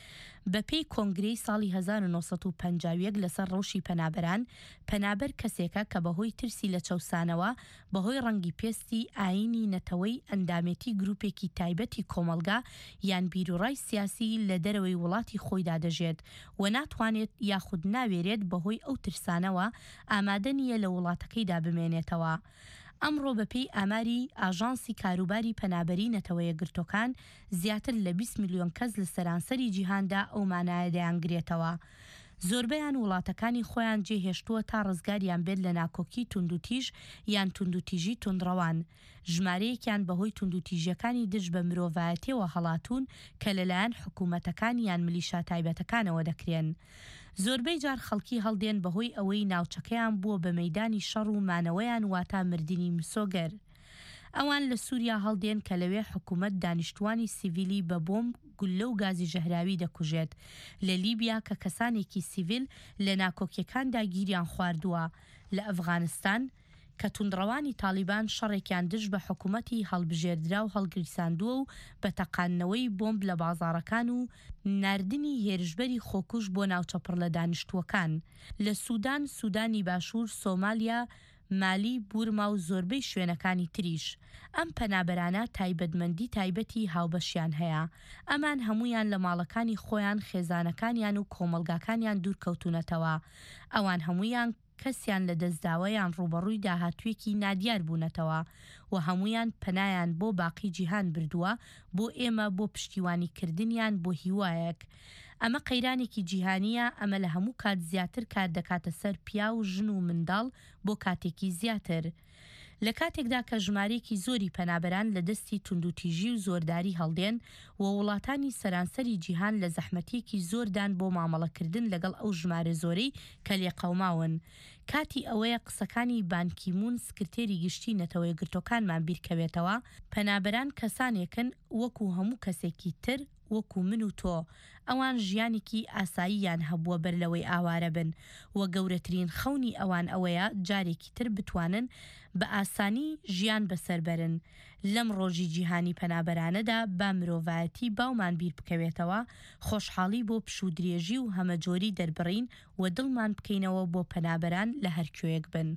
بەپێی کۆنگرەی ساڵی هەزار و نۆسەد و پەنجا و یەک لەسەر ڕەوشی پەنابەران پەنابەر کەسێکە کە بەهۆی ترسی لە چەوسانەوە بەهۆی ڕەنگی پێستی ئاینی نەتەوەی ئەندامێتی گروپێکی تایبەتی کۆمەلگا یان بیرۆڕای سیاسی لە دەرەوەی وڵاتی خۆیدا دەژێت و ناتوانێت یاخود ناوێرێت بەهۆی ئەو ترسانەوە ئامادە نیە لە وڵاتەکەیدا بمێنێتەوە. ئەمڕۆ بەپێی ئاماری ئاژانسی کاروباری پەنابەری نەتەوە یەکگرتوەکان زیاتر لە بیست میلیۆن کەس لە سەرانسەری جیهاندا ئەو مانایە دەیانگرێتەوە. زۆربەیان وڵاتەکانی خۆیان جێهێشتووە تا ڕزگاریان بێت لە ناکۆکی توندوتیژ یان توندوتیژی تونڕەوان. ژمارەیەکیان بەهۆی توندوتیژەکانی دژ بە مرۆڤایەتیەوە هەڵاتون کە لەلایەن حکوومەتەکان یان ملیشا تایبەتەکانەوە دەکرێن. زۆربەی جار خەڵکی هەڵدێن بەهۆی ئەوەی ناوچەکەیان بووە بە مەیدانی شەڕ و مانەوەیان واتە مردنی مسۆگەر. ئەوان لە سووریا هەڵدێن کە لەوێ حکوومەت دانیشتوانی سیڤیلی بە بۆمب گولە و گازی ژەهراوی دەکوژێت. لە لیبیا کە کەسانێکی سیڤیل لە ناکۆکیەکاندا گیریان خواردووە. لە ئەفغانستان کە توندڕەوانی تالیبان شەڕێکیان دژ بە حکوومەتی هەڵبژێردرا و هەڵگریساندووە و بە تەقانەوەی بۆمب لە بازاڕەکان و ناردنی هێرشبەری خۆکوش بۆ ناوچەپڕ لە دانیشتووەکان. لە سوودان، سوودانی باشوور، سۆمالیا، مالی، بورما و زۆربەی شوێنەکانی تریش. ئەم پەنابەرانە تایبەتمەندی تایبەتی هاوبەشیان هەیە. ئەمان هەمویان لە ماڵەکانی خۆیان، خێزانەکانیان و کۆمەلگاکانیان دوورکەوتونەتەوە. ئەوان هەمویان کەسیان لە دەستداوەیان ڕوبەڕووی داهاتوێکی نادیار بوونەتەوە و هەمویان پەنایان بۆ باقی جیهان بردووە بۆ ئێمە بۆ پشتیوانیکردنیان بۆ هیوایەک. ئەمە قەیرانێکی جیهانیە، ئەمە لە هەموو کات زیاتر کات دەکاتە سەر پیا و ژن و منداڵ بۆ کاتێکی زیاتر. لە کاتێکدا کە ژمارەیەکی زۆری پەنابەران لە دەستی توندوتیژی و زۆرداری هەڵدێن و وڵاتانی سەرانسەری جیهان لە زەحمەتێکی زۆردان بۆ مامەڵەکردن لەگەڵ ئەو ژمارە زۆرەی کە لێقەوماون. کاتی ئەوەیە قسەکانی بانکیمون سکرتێری گشتی نەتەوە یەکگرتوەکانمان بیرکەوێتەوە. پەنابەران کەسانێکن وەکو هەموو کەسێکی تر، وەکو من و تۆ. ئەوان ژیانێکی ئاساییان هەبووە بەر لەوەی ئاوارە بن و گەورەترین خەونی ئەوان ئەوەیە جارێکی تر بتوانن بە ئاسانی ژیان بەسەربەرن. لەم ڕۆژی جیهانی پەنابەرانەدا با مرۆڤایەتی باومان بیر بکەوێتەوە، خۆشحاڵی بۆ پشودرێژی و هەمەجۆری دەربڕین و دڵمان بکەینەوە بۆ پەنابەران لە هەرکوێک بن.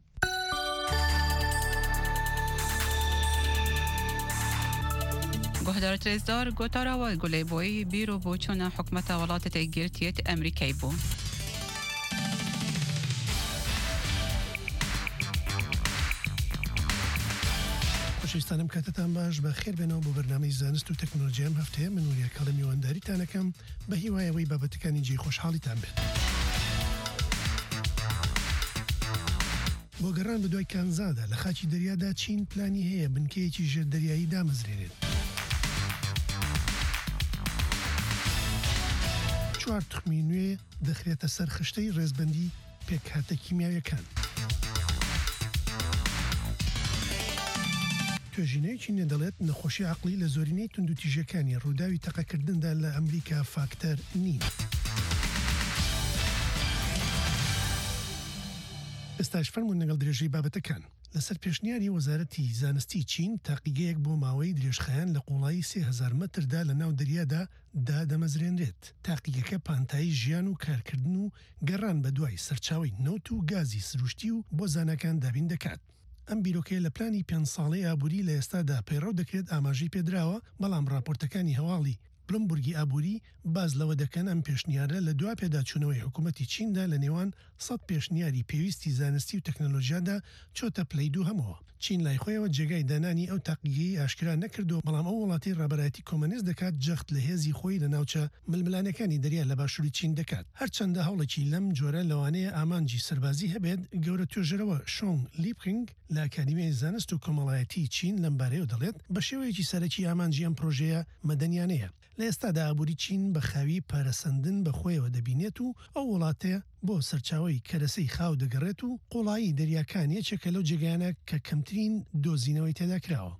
گۆهدارە رێزدار گۆتاراوە گولەیبۆی بیرۆ بۆ چوونە حکومەتە وڵاتە تێگیرتێت ئەمریکای بوو. خۆشەویستانم کاتتان باش، بە خێر بێنەوە بۆ بەرنامەی زانست و تەکنۆلۆژیام هەفتەیە. من وریە کەڵە میوانداریتانەکەم بە هیوایەوەی بابەتەکانی جێی خۆشحاڵیتان بێت. بۆ گەڕان بە دوای کانزادا لە خاکی دەریادا چین پلانی هەیە بنکەیەکی ژێردەریایی دامەزرێنێت. چوار تخمی نوێ دەخرێتە سەر خشتەی ڕێزبەندی پێکهاتە کیمیاویەکان. توێژینەیەکی نێدەڵێت نەخۆشی عەقڵی لە زۆرینەی توندوتیژەکانی ڕووداوی تەقەکردندا لە ئەمریکا فاکتەر نین. ئێستاش فەرمون لەگەڵ درێژەی بابەتەکان. لەسەر پێشنیاری وەزارەتی زانستی چین تاقیگەیەک بۆ ماوەی درێژخایەن لە قوڵایی سێ هەزار مەتردا لە ناو دەریادا دادەمەزرێنرێت. تاقیگەکە پانتایی ژیان و کارکردن و گەڕان بە دوای سەرچاوی نەوت و گازی سروشتی و بۆ زانەکان دابین دەکات. ئەم بیرۆکەیە لە پلانی پێنج ساڵەی ئابووری لە ئێستادا پەیڕەو دەکرێت ئاماژەی پێدراوە، بەڵام راپۆرتەکانی هەواڵی بلومبورگی ئابووری باز لەوە دەکەن ئەم پێشنیارە لە دوا پێداچوونەوەی حکوومەتی چیندا لە نێوان سەد پێشنیاری پێویستی زانستی و تەکنۆلۆژیادا چۆتە پلەی دوو هەمەوە. چین لای خۆیەوە جێگای دانانی ئەو تاقیگەی ئاشکرا نەکردو، بەڵام ئەو وڵاتی ڕابەرایەتی کۆمەنیست دەکات جەخت لە هێزی خۆی لە ناوچە ململانەکانی دەریا لە باشووری چین دەکات. هەرچەندە هەوڵێکی لەم جۆرە لەوانەیە ئامانجی سەربازی هەبێت. گەورە توێژەرەوە شۆنگ لیپکینگ لە ئەکادیمیای زانست و کۆمەڵایەتی چین لەم بارەیەوە دەڵێت بە شێوەیەکی سەرەکی ئامانجی ئەم پرۆژەیە مەدەنیانەیە. لە ئێستادا ئابووری چین بە خاوی پارەسەندن بە خۆیەوە دەبینێت و ئەو وڵاتەیە بۆ سەرچاوی کەرەسەی خاو دەگەڕێت و قوڵایی دەریاکان یەکێکە لەو جێگایانە کە کەمترین دۆزینەوەی تێدا کراوە.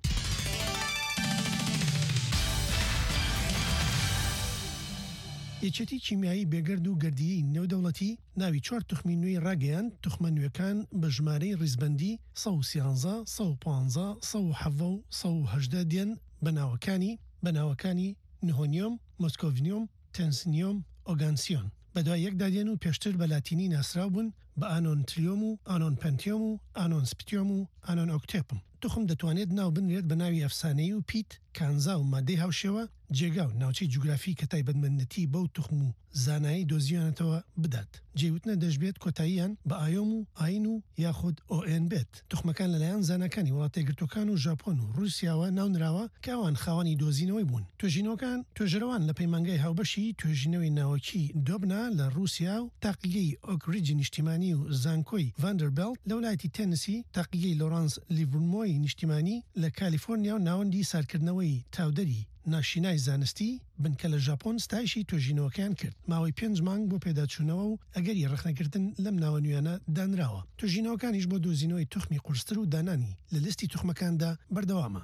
یەکێتی کیمیایی بێگەرد و گەردیی نێودەوڵەتی ناوی چوار توخمی نوێی ڕاگەیان توخمە نوێەکان بە ژمارەی ڕیزبەندی سەد و سیانزە سەد و پانزە سەد و حەڤە و سەد و هەژدە دێن بەناوەکانی بەناوەکانی نهۆنیۆم، مۆسکۆڤنیۆم، تەنسنیۆم، ئۆگانسیۆن. بەدوای یەکدا دێن و پێشتر بە لاتینی ناسراو بوون بە ئانۆن تریۆم و ئانۆن پەنتیۆم و ئانۆن سپتیۆم و ئانۆن ئۆکتێپم. توخم دەتوانێت ناو بنرێت بە ناوی ئەفسانەی و پیت، کانزا و مادەی هاوشێوە جێگا و ناوچەی جوگرافی کە تایبەتمەندەتی بەو توخم و زانایی دۆزیانەتەوە بدات. جێوتنە دەشبێت کۆتاییان بە ئایۆم و ئاین و یاخود ئۆ ئێن بێت. توخمەکان لەلایەن زانەکانی وڵاتە یەکگرتوەکان و ژاپۆن و رووسیاوە ناونراوە کە ئەوان خاوەنی دۆزینەوەی بوون. توێژینەوەکان توێژەرەوان لە پەیمانگای هاوبەشی توێژینەوەی ناوەکی دۆبنا لە رووسیا و تاقیگەی ئۆکریجی نیشتیمانی و زانکۆی ڤاندەربێلت لە وڵاتی تێنسی، تاقیگەی لۆرانس لیڤرمۆی نیشتیمانی لە کالیفۆرنیا و ناوەندی سارکردنەوەی تاودەری ناشینای زانستی بنکە لە ژاپۆن ستایشی توێژینەوەکان کرد. ماوەی پێنج مانگ بۆ پێداچوونەوە و ئەگەری ڕخنەکردن لەم ناوە نوێیانە دانراوە. توێژینەوەکانیش بۆ دۆزینەوەی توخمی قورستر و دانانی لە لیستی توخمەکاندا بەردەوامە.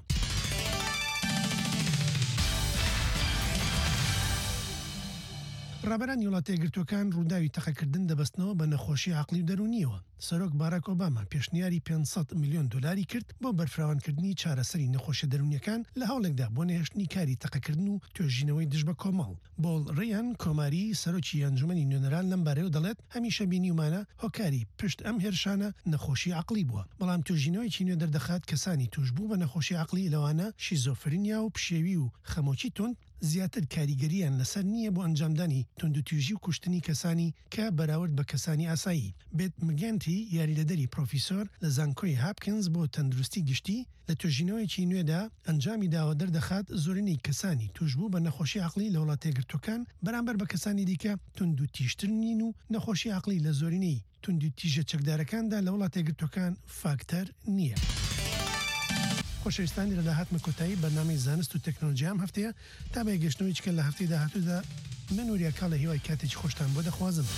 ڕابەرانی وڵاتە یەکگرتوەکان ڕووداوی تەقەکردن دەبەستنەوە بە نەخۆشی عەقلی و دەرونیەوە. سەرۆک باراک ئۆباما پێشنیاری پێنج سەد میلیۆن دۆلاری کرد بۆ بەرفراوانکردنی چارەسەری نەخۆشیە دەرونیەکان لە هەوڵێکدا بۆ نەهێشتنی کاری تەقەکردن و توێژینەوەی دژ بە کۆمەڵ. بۆڵ ڕێیان کۆماری سەرۆکی ئەنجومەنی نوێنەران لەم بارەیەوە دەڵێت هەمیشە بینیومانە هۆکاری پشت ئەم هێرشانە نەخۆشی عەقلی بووە، بەڵام توێژینەوەی نوێ دەردەخات کەسانی توشبوو بە نەخۆشی عەقلی لەوانە شیزۆفرینیا و پشێوی و خەمۆکی تند زیاتر کاریگەریان لەسەر نییە بۆ ئەنجامدانی توندوتیژی و کوشتنی کەسانی کە بەراورد بە کەسانی ئاسایی. بێت مگەنتی یاریدەدەری پرۆفیسۆر لە زانکۆی هاپکنز بۆ تەندروستی گشتی لە توێژینەوەیکی نوێدا ئەنجامی داوا دەردەخات زۆرینەی کەسانی توشبوو بە نەخۆشی عەقلی لە وڵاتە یەکگرتوەکان بەرامبەر بە کەسانی دیکە توندوتیژتر نین و نەخۆشی عەقلی لە زۆرینەی توندوتیژە چەکدارەکاندا لە وڵاتە یەکگرتوەکان فاکتەر نییە. خۆشەویستانی لەداهاتمە کۆتایی بەرنامەی زانست و تەکنۆلۆژیام هەفتەیە تا بە گەشتنەوەی چکە لە هەفتەی داهاتوودا من وریە کاڵە هیوای کاتێکی خۆشتان بۆ دەخوازم.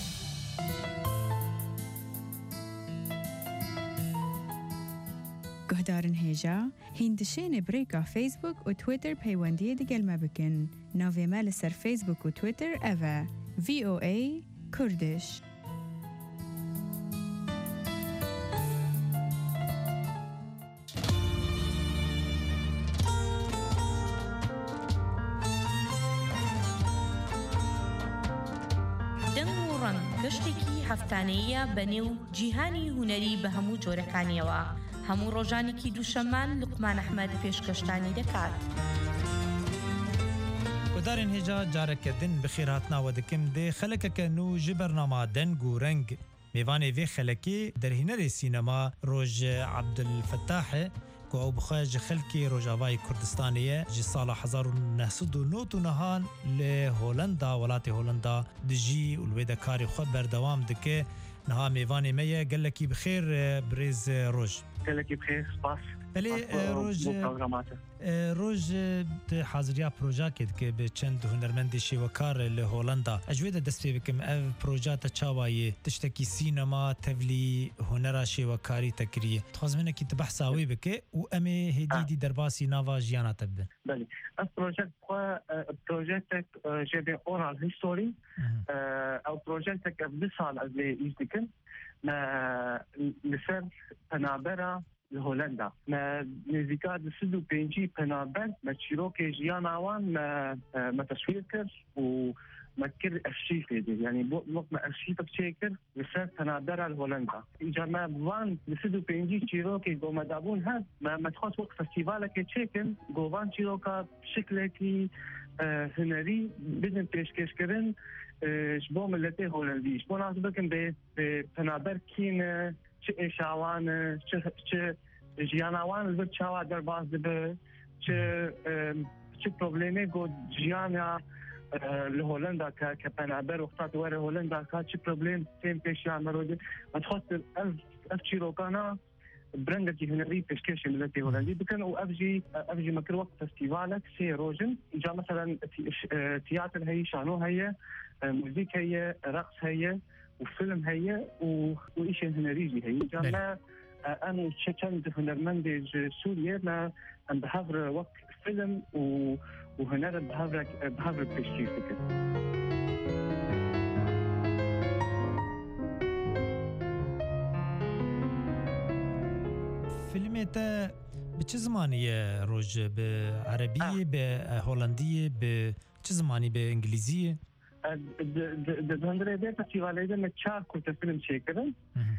گهدارن هێژا هیندشێنێ برێکا فیسبوک و تویتر پەیوەندیە دەگەلمە بکەن. ناوێمە لەسەر فیسبوک و تویتر ئەڤە ڤی ئۆ ئەی کوردش. گەشتێکی هەفتانەیە بەنێو جیهانی هونەری بە هەموو جۆرەکانیەوە. هەموو ڕۆژانێکی دووشەمان لوقمان ئەحمەد پێشکەشتانی دەکات. گۆدارên hêja careke din bi xêr hatinawe dikim dê xelekeke nû ji bernama deng û reng mêvanê vê xelekê derhînerê sînema Roj Abdulfettahê ku ew bixwe ji xelkê Rojavayê Kurdistanê ye ji sala hezar û neh sed û nod û nihan li Holanda welatê Holanda dijî û li wê de karê xwe berdewam dike. Niha mêvanê me ye gelekî bi xêr birêz Roj. gelekî bi xêr spas. بله روز روز حاضریا پروژه که به چند هنرمند شیوکار لهولندا اجوید دست پی بکم او پروژه تا چاوایی تشتکی سینما تفلی هنر شیوکاری تکریه تخزمنه کی تبحث اوی بکه و امی هدیدی درباسی ناوا جیانا تبه بله از پروژه پروژه تک جبه اورال هیستوری او پروژه تک دو سال از لی ایزدکن لسر پنابرا لهولندا ما نزيكا دسدو بينجي بنابر ما تشيروكي جيانا وان ما ما تصوير كر وما كر ارشيف يعني بوق ما ارشيف تشيكر لسر بنابر لهولندا جما وان دسدو بينجي تشيروكي جو ما دابون هاد ما ما تخص وقت فستيفال كي تشيكن جو وان تشيروكا بشكل كي هنري بدن بيشكش كرن شبو ملتي هولندي شبو ناس بكن بنابر كين چه اشاوان چه جیانوان البته چاوا در باز به چه چه پروبلمی گو جیانا لهولندا که که پنابر وقت وره هولندا که چه پروبلم تیم پیشان مرود متخصص از از چیروکانا برند کی هنری پیشکش ملتی هولندی بکن او افجی افجی مکر وقت فستیوالک سی روزن جا مثلا تیاتر هي شانو هي موزیک هي رقص هي وفيلم هي وإيش هنريجي هي جانا أنا شكلت هنرمند سوريا ما عم بحضر وقت فيلم وهنر بحضر بحضر تشكيل كده فيلم تا بچه زمانیه روز به عربیه به هلندیه به چه زمانی به انگلیزیه دهندره ده فستیوالی ده من چهار کورت فیلم چه کردم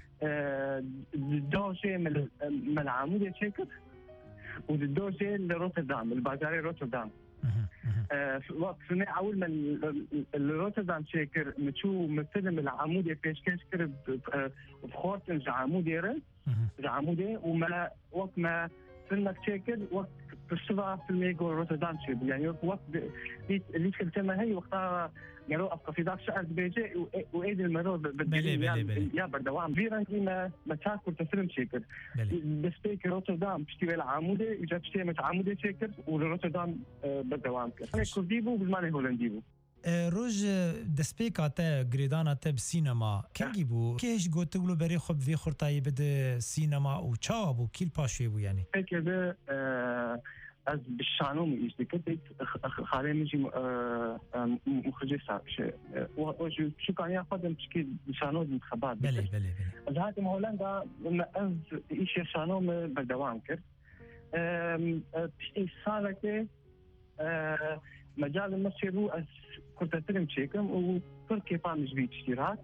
دوشه مل عمودی چه کرد و دوشه لروتردام البازار روتردام وقت سنة أول من الروتردام چه کرد مچو مثل العمودی پیشکش کرد بخورت العمودی ره العمودی و ما وقت ما فيلمك چه کرد وقت بشتغل فيلم يقول روتردام شيء يعني وقت اللي كلمة هي وقتها قالوا أبقى في ذاك شهر بيجي وإيد المرور بلي بلي بلي يا بردوام فيران ما ما تاكل تفيلم شيكر بس بيك روتردام بشتري العمودة وجاب شيء مت عمودة شيكر وروتردام بردوام أنا كرديبو بالمعنى هولنديبو روز دسپیک آتا گریدان آتا بسینما کنگی بو کهش گوته ولو بری خوب وی خورتایی بده سینما و چا بو کیل پاشوی بو یعنی كده از بالشانو ميش دكتي خالي مجي مخرج صعب شيء وجو شو كان ياخذ مشكل بالشانو المنتخبات بلي بلي بلي هذا هولندا لما از ايش شانو بالدوام كر بشتي سالكه مجال المسيرو از كنت فيلم تشيكم وتركي فامج بي تشتيرات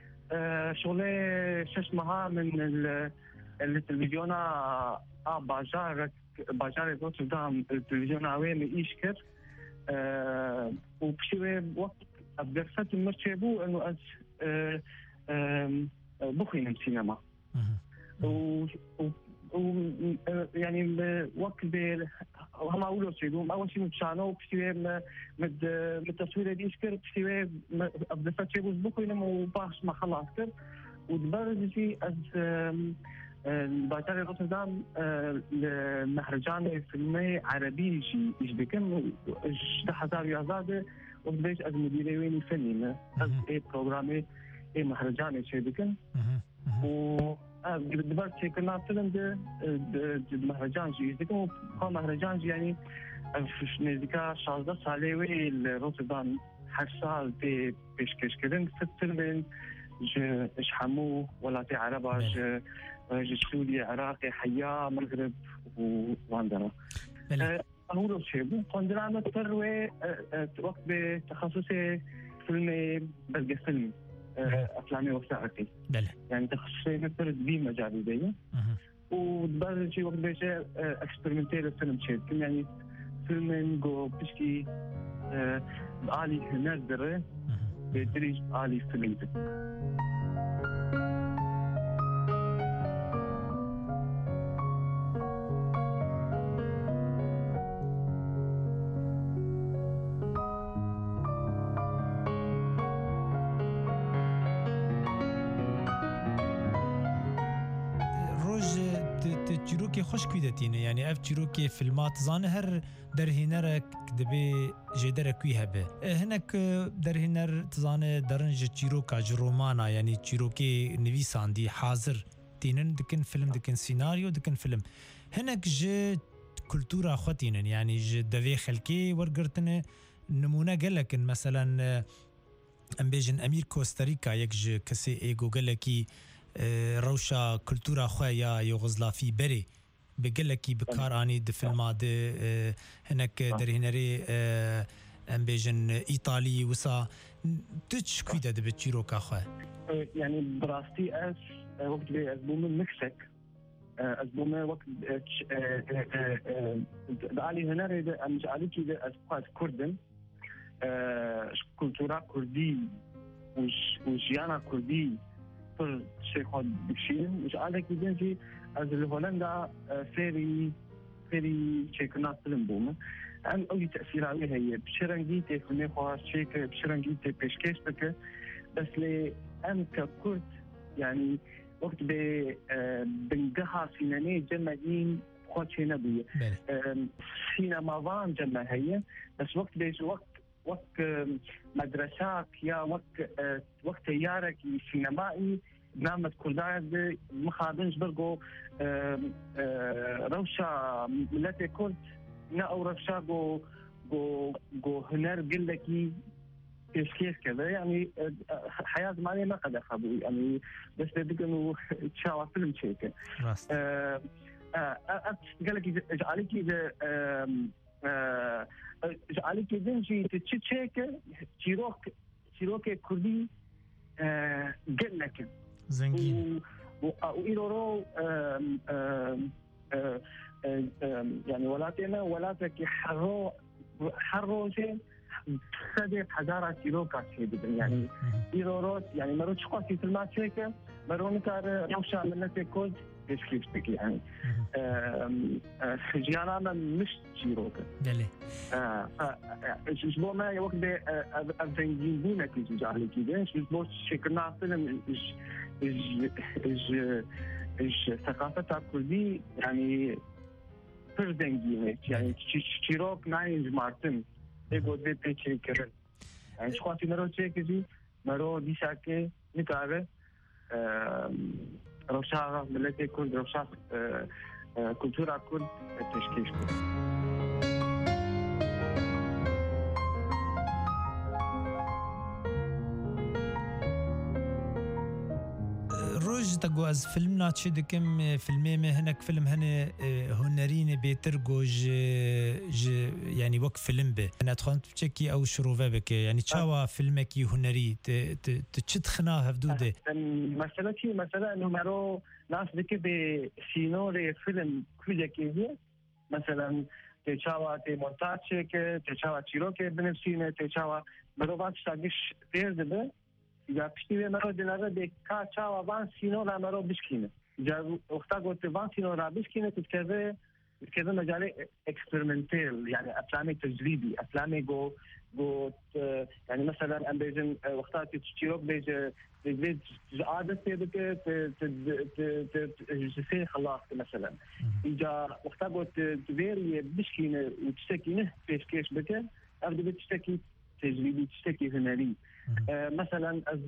شغله شش مها من التلفزيون اه باجار باجار روتردام التلفزيون عوامي ايشكر أه وبشوي وقت بدرست المرشبو انه از أه أه بخين السينما و يعني وقت ب هم اولو شيء اول شيء مشانو بشوي مد التصوير دي ايشكر بشوي بدرست شيء بخين وباش ما خلاص كر ودبرز شيء از باجار روتردام لمهرجان فيلمي عربي شي يشبكن شتا هزار يازاده وبيش از مديري وين فني از اي بروغرامي اي مهرجان يشبكن و دبرت شي كنا فيلم ده مهرجان شي يشبكن و مهرجان يعني في نزديكا شازده سالي وي روتردام هر سال بي بيشكش كدن ست فيلمين اش حمو ولا في عرباش سوريا عراقي حياه مغرب وواندرا أقول شيء قندرا متروي وقت بتخصصي فيلمي بلقى فيلم أفلامي وثائقي يعني تخصصي مثل دي مجالي دي وبعد شيء وقت بيجي اكسبيرمنتير فيلم شيء يعني فيلم جو بشكي بعالي هناك دري بدريج بعالي فيلم چیرۆکی خۆشکوی دەتینە یعنی ئەف چیرۆکی فیلمات زانە هەر دەرهێنەرێک دەبێ ژێدەرەکوی هەبێ هەنێک دەرهێنەر تزانێ دەرنج چیرۆکا ji ڕۆمانە ینی چیرۆکێ نویساندی حاضر تینن دکن فیلم دکن سیناریۆ دکن فیلم هەنێک ji کولتورا خۆ تینن ینی ji devê xelkê وەرگرتنە نمونە gelekîn meselan em bêjin Emîr Kostarîka yek ji kesê êgo gelekî rewşa kultura xwe ya Yugoslafî berê bi gelekî bi kar anî di filma de hinek derhênerê em bêjin Îtalî wisa tu çi de dibe çîroka xwe yani bi rastî ez wekt vê ez bû min miksek ez bû me wekt di alî hunerê de em ji alîkî de ez xwaz Kurdin kultura Kurdî û jiyana Kurdî pir şê xwe dikşînin ji alekî din jî ez li Holanda fêrî fêrî çêkirina film bûme em ew jî tesîra wê heye bi çi rengî tê filmê xwe çêkir bi çi rengî tê pêşkêş bike bes lê em ke Kurd yani wekt bê bingeha sînemê cemedîn xwe çê nebûye sînemavan ceme heye bes wekt bê ji wekt وەک مەدرساک یا وەک وەک تەیارێکی سینەمایی نامەت کوردایە مخابنج بەرگۆ ڕەوشە ملەتێ کورد نە ئەو ڕەوشە بۆ بۆ بۆ هونەر گلێکی پێشکێش کرده یعنی حیا زمانێ نەقەدە خەبووی ئەنی دەست پێ بگەن و چاوە فیلم چێکە gelekî ecalekî de ji alîkê din jî tu çi çêke çîrok çîrokê Kurdî gelek in zengîn û îroro yani welatê me welatekî hero her rojê sedê hezara çîroka çê dibin yani îroro yani mero çi xwastî filma çêke mero nikare rewşa milletê Kurd pêşkêş bike yani jiyana me mişt çîrok e ji bo me wek bê ev zengînbûnekî ji alîkî de ji bo çêkirina film ji seqafeta Kurdî yani pir zengîn e yani çîrok nayên ji martin ê got vê pê çêkirin yani ji xwastî mero çêke jî mero dîşakê nikare rewşa milletê Kurd rewşa kultura Kurd pêşkêş bike تگو از فیلم ناچی دکم فیلمی می هنک فیلم هنه هنرین بیتر گوج ج یعنی وقت فیلم به نتخوان بچکی او شروع بکه یعنی چاوا فیلم کی هنری ت ت چت خنا هفدوده مثلا کی مثلا انه مرو ناس دکه به سینور فیلم کلی کیه مثلا ت چاوا ت مونتاژ که ت چاوا چیرو که بنفسینه ت چاوا مرو وقت شاگش پیرده به یا پشتی مرو دلاره به کا چاوا وان سینو را مرو بشکینه جا وقتا گفت وان سینو را بشکینه تتکذه تتکذه مجال اکسپریمنتال يعني افلام تجريبي افلام جو جو يعني مثلا ام بيجن وقتا تشتيروك بيج بيج عادة بك تسي خلاص مثلا اجا وقتا قلت تبيري بشكينه وتشتكينه فيش كيش بك ابدا بتشتكي تجريبي تشتكي هنري مثلا از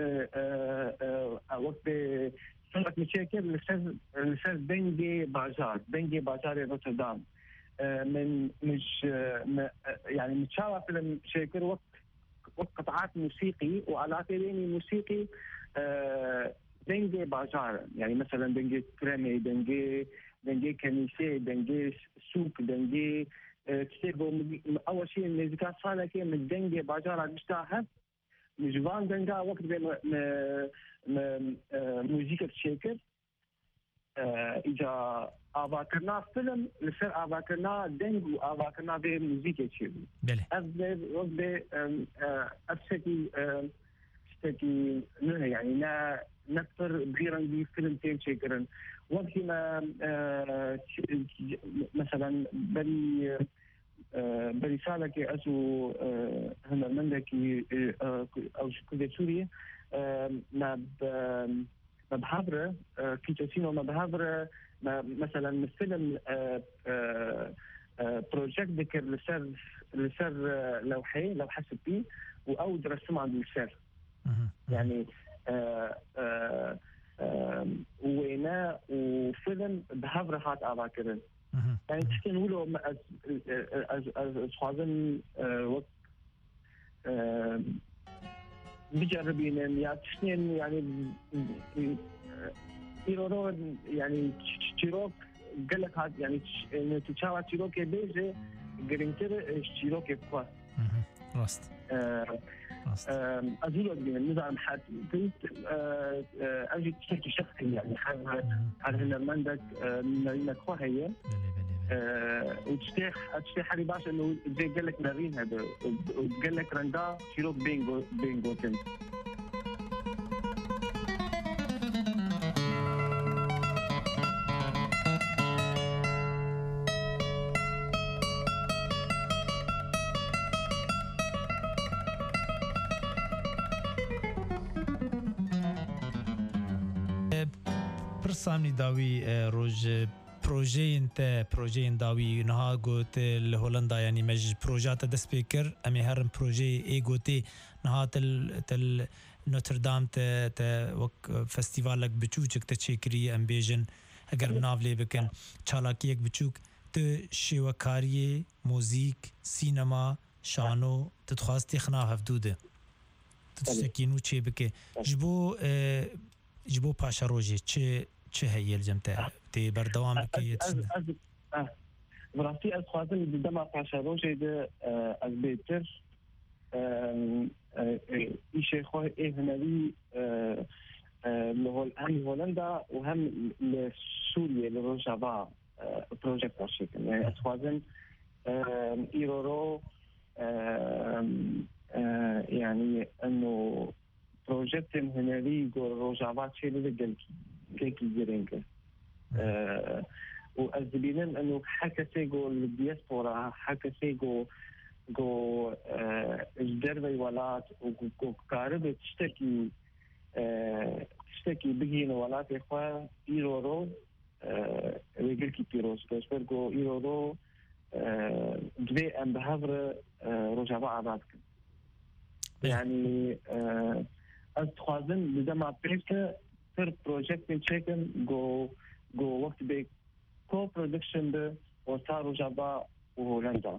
وقت صارت مشاكل لسر بنجي بازار بنجي بازار روتردام من مش يعني متشابه فيلم شاكر وقت وقت قطعات موسيقي وآلات بيني موسيقي بنجي بازار يعني مثلا بنجي كريمي بنجي بنجي كنيسة بنجي سوق بنجي تشتغل أول شيء الموسيقى صار كي من بنجي بازار مشتاهة مجوان دنگا وقت به موزیک شکر ایجا آوا کرنا فیلم لسر آوا کرنا دنگ و آوا کرنا به موزیک چی بله از وقت به افسکی افسکی نه يعني نا نكتر بغيرنجي فيلم تين شكرا وقت ما مثلا بني برسالة كي أسو هنا المندكي أو كل سوريا ما بهابره كيتسينو بهابره مثلا من فيلم بروجكت ذكر لسر لسر لوحي لو حسب بيه او درسهم عند السر يعني وينا وفيلم بهابره هات اذاكرن يعني تحكي نقولوا از از از خوازن وقت بجربين يا تشنين يعني يرون يعني تشيروك قال لك هذا يعني انه تشاوا تشيروك بيجي جرينتر تشيروك بخوا راست راست ازول من النظام حد قلت اجي تشكي شخصي يعني هذا هنا مندك من خوا هي وتشتيح تشتيح حالي باش انه زي قال لك نارين هذا وقال لك رندا شيروك بينجو بينجو تن برسامني داوي روج بروژه انت پروژه داوی نها گوت لهولندا يعني مج پروژات دست بکر امی هرم پروژه ای گوتی نها تل تل نوتردام ت ت وک فستیوالک بچوچک تچکری ام بیژن اگر ناولی بکن چالاکیک بچوک ت شیوکاری موزیک سینما شانو تتخواست خنا هفدوده تتسکینو چه بکه جبو جبو پاشا روجی چه چه هي الجمتة تي بردوام بكي تسنى براسي از خوازن بدما پاشا روجی ده از بیتر ایشه خواه ای هنوی لهول هم هولندا وهم لسوريا لروجافا بروجكت ارشيكن يعني از خوازن ايرورو يعني انه بروجكت هنوي روجافا تشيلو لقلكي كيكي زيرينكا وأزبينن أنه حكى سيجو الدياسبورا حكى سيجو جو الدربي ولات وجو كاربة تشتكي تشتكي بيجين ولات إخوة إيرورو ويجلكي بيروس بس برجو إيرورو دوي أم بهذر رجعوا عبادك يعني أستخدم لدما بيرك per project in Czechia go go وقت به co-production به وصار رجبا وهولندا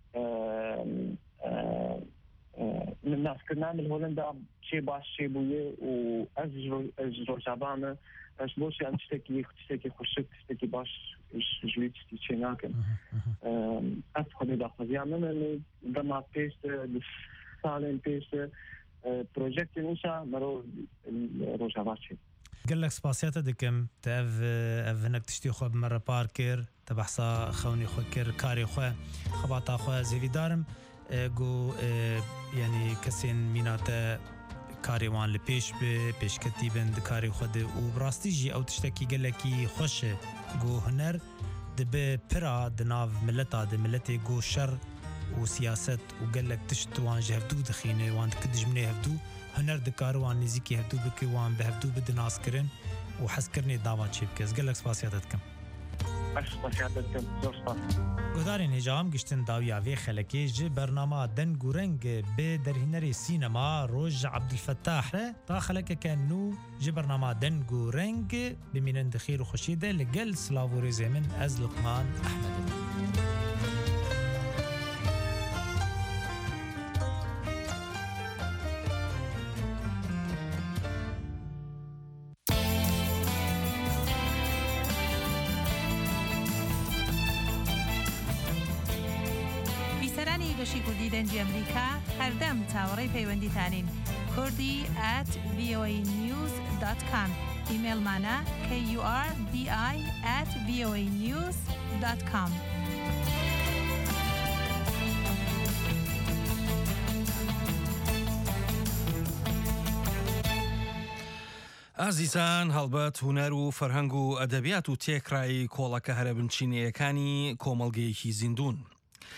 من الناس كنا من هولندا شيء باش شيء بويه وأز أز رجبانا أز بوش أن تشتكي تشتكي خشك تشتكي باش جليت تشتكي ناكن أدخل داخل زيامنا اللي دما بيست سالين بيست project نوشا مرو رجبا شيء قال لك سباسياتا دكم تاف اف هناك تشتي خو بمره باركر تبحثا خوني خو كر كاري خو خباطا خو زيفي دارم جو يعني كسين ميناتا كاري وان لبيش بيش كتيبن دكاري خو د وبراستي جي او تشتكي قال لك خوش جو هنر دب برا دناف ملتا د ملتي جو شر وسياسات وقال لك تشتوان جهدو دخينه وان كدج مني هفدو هنر دكار وان نزيكي هفدو بكي وان بهفدو بدناس كرن وحس كرني دعوات شي بكز قال لك سباسياتتكم اش سباسياتتكم زور سباس گودارین هجام گشتن داویا وی خلکی ج برنامه دن گورنگ به درهنری سینما روج عبدالفتاح تا خلک کنو ج برنامه دن گورنگ بمینن دخیر و خوشیده لگل سلاوری زمن از لقمان احمد بەشی کوردی دەنجی ئەمریکا هەردەم چاوەڕێی پەیوەندیتانین کوردی at v o a news dot com ئیمێلمانە k u r d i at v o a news dot com. ئازیزان هەڵبەت هونەر و فەرهەنگ و ئەدەبیات و تێکڕایی کۆڵەکە هەرە بنچینەیەکانی کۆمەڵگەیەکی زیندوون.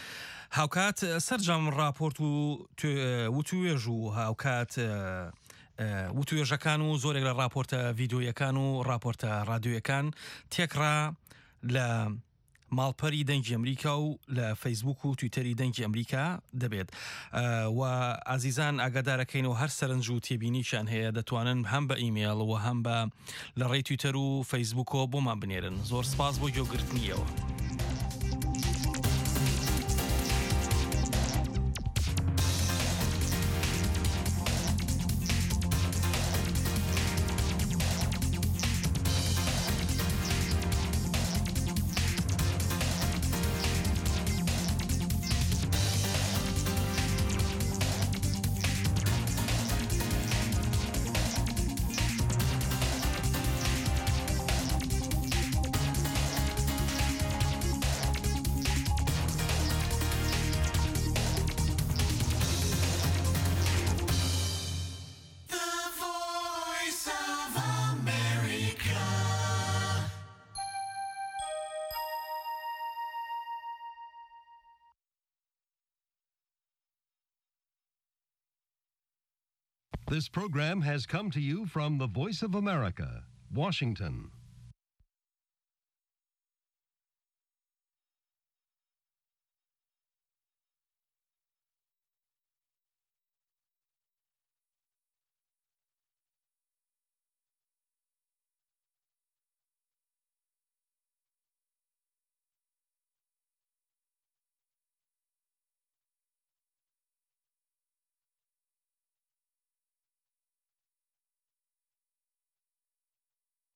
هاوکات سەررجەم راپۆرت و وتوێژ و هاوکات وتوێژەکان و زۆرێک لە راپۆرتە ڤیددیۆیەکان و راپۆرتە رادیۆیەکان تێکڕا لە ماڵپەری دەنگی ئەمریکا و لە فەیسبوک و تویتەری دەنگی ئەمریکا دەبێت و ئازیزان ئاگادارەکەینەوە هەر سەرنج و تێبینیشان هەیە دەتوانن هەم بە ئیمێڵ و هەم بە لە ڕێی تویتەر و فەیسبوکەوە بۆمان بنێرن. زۆر سپاس بۆ گوێگرتنیەوە. This program has come to you from the Voice of America, Washington.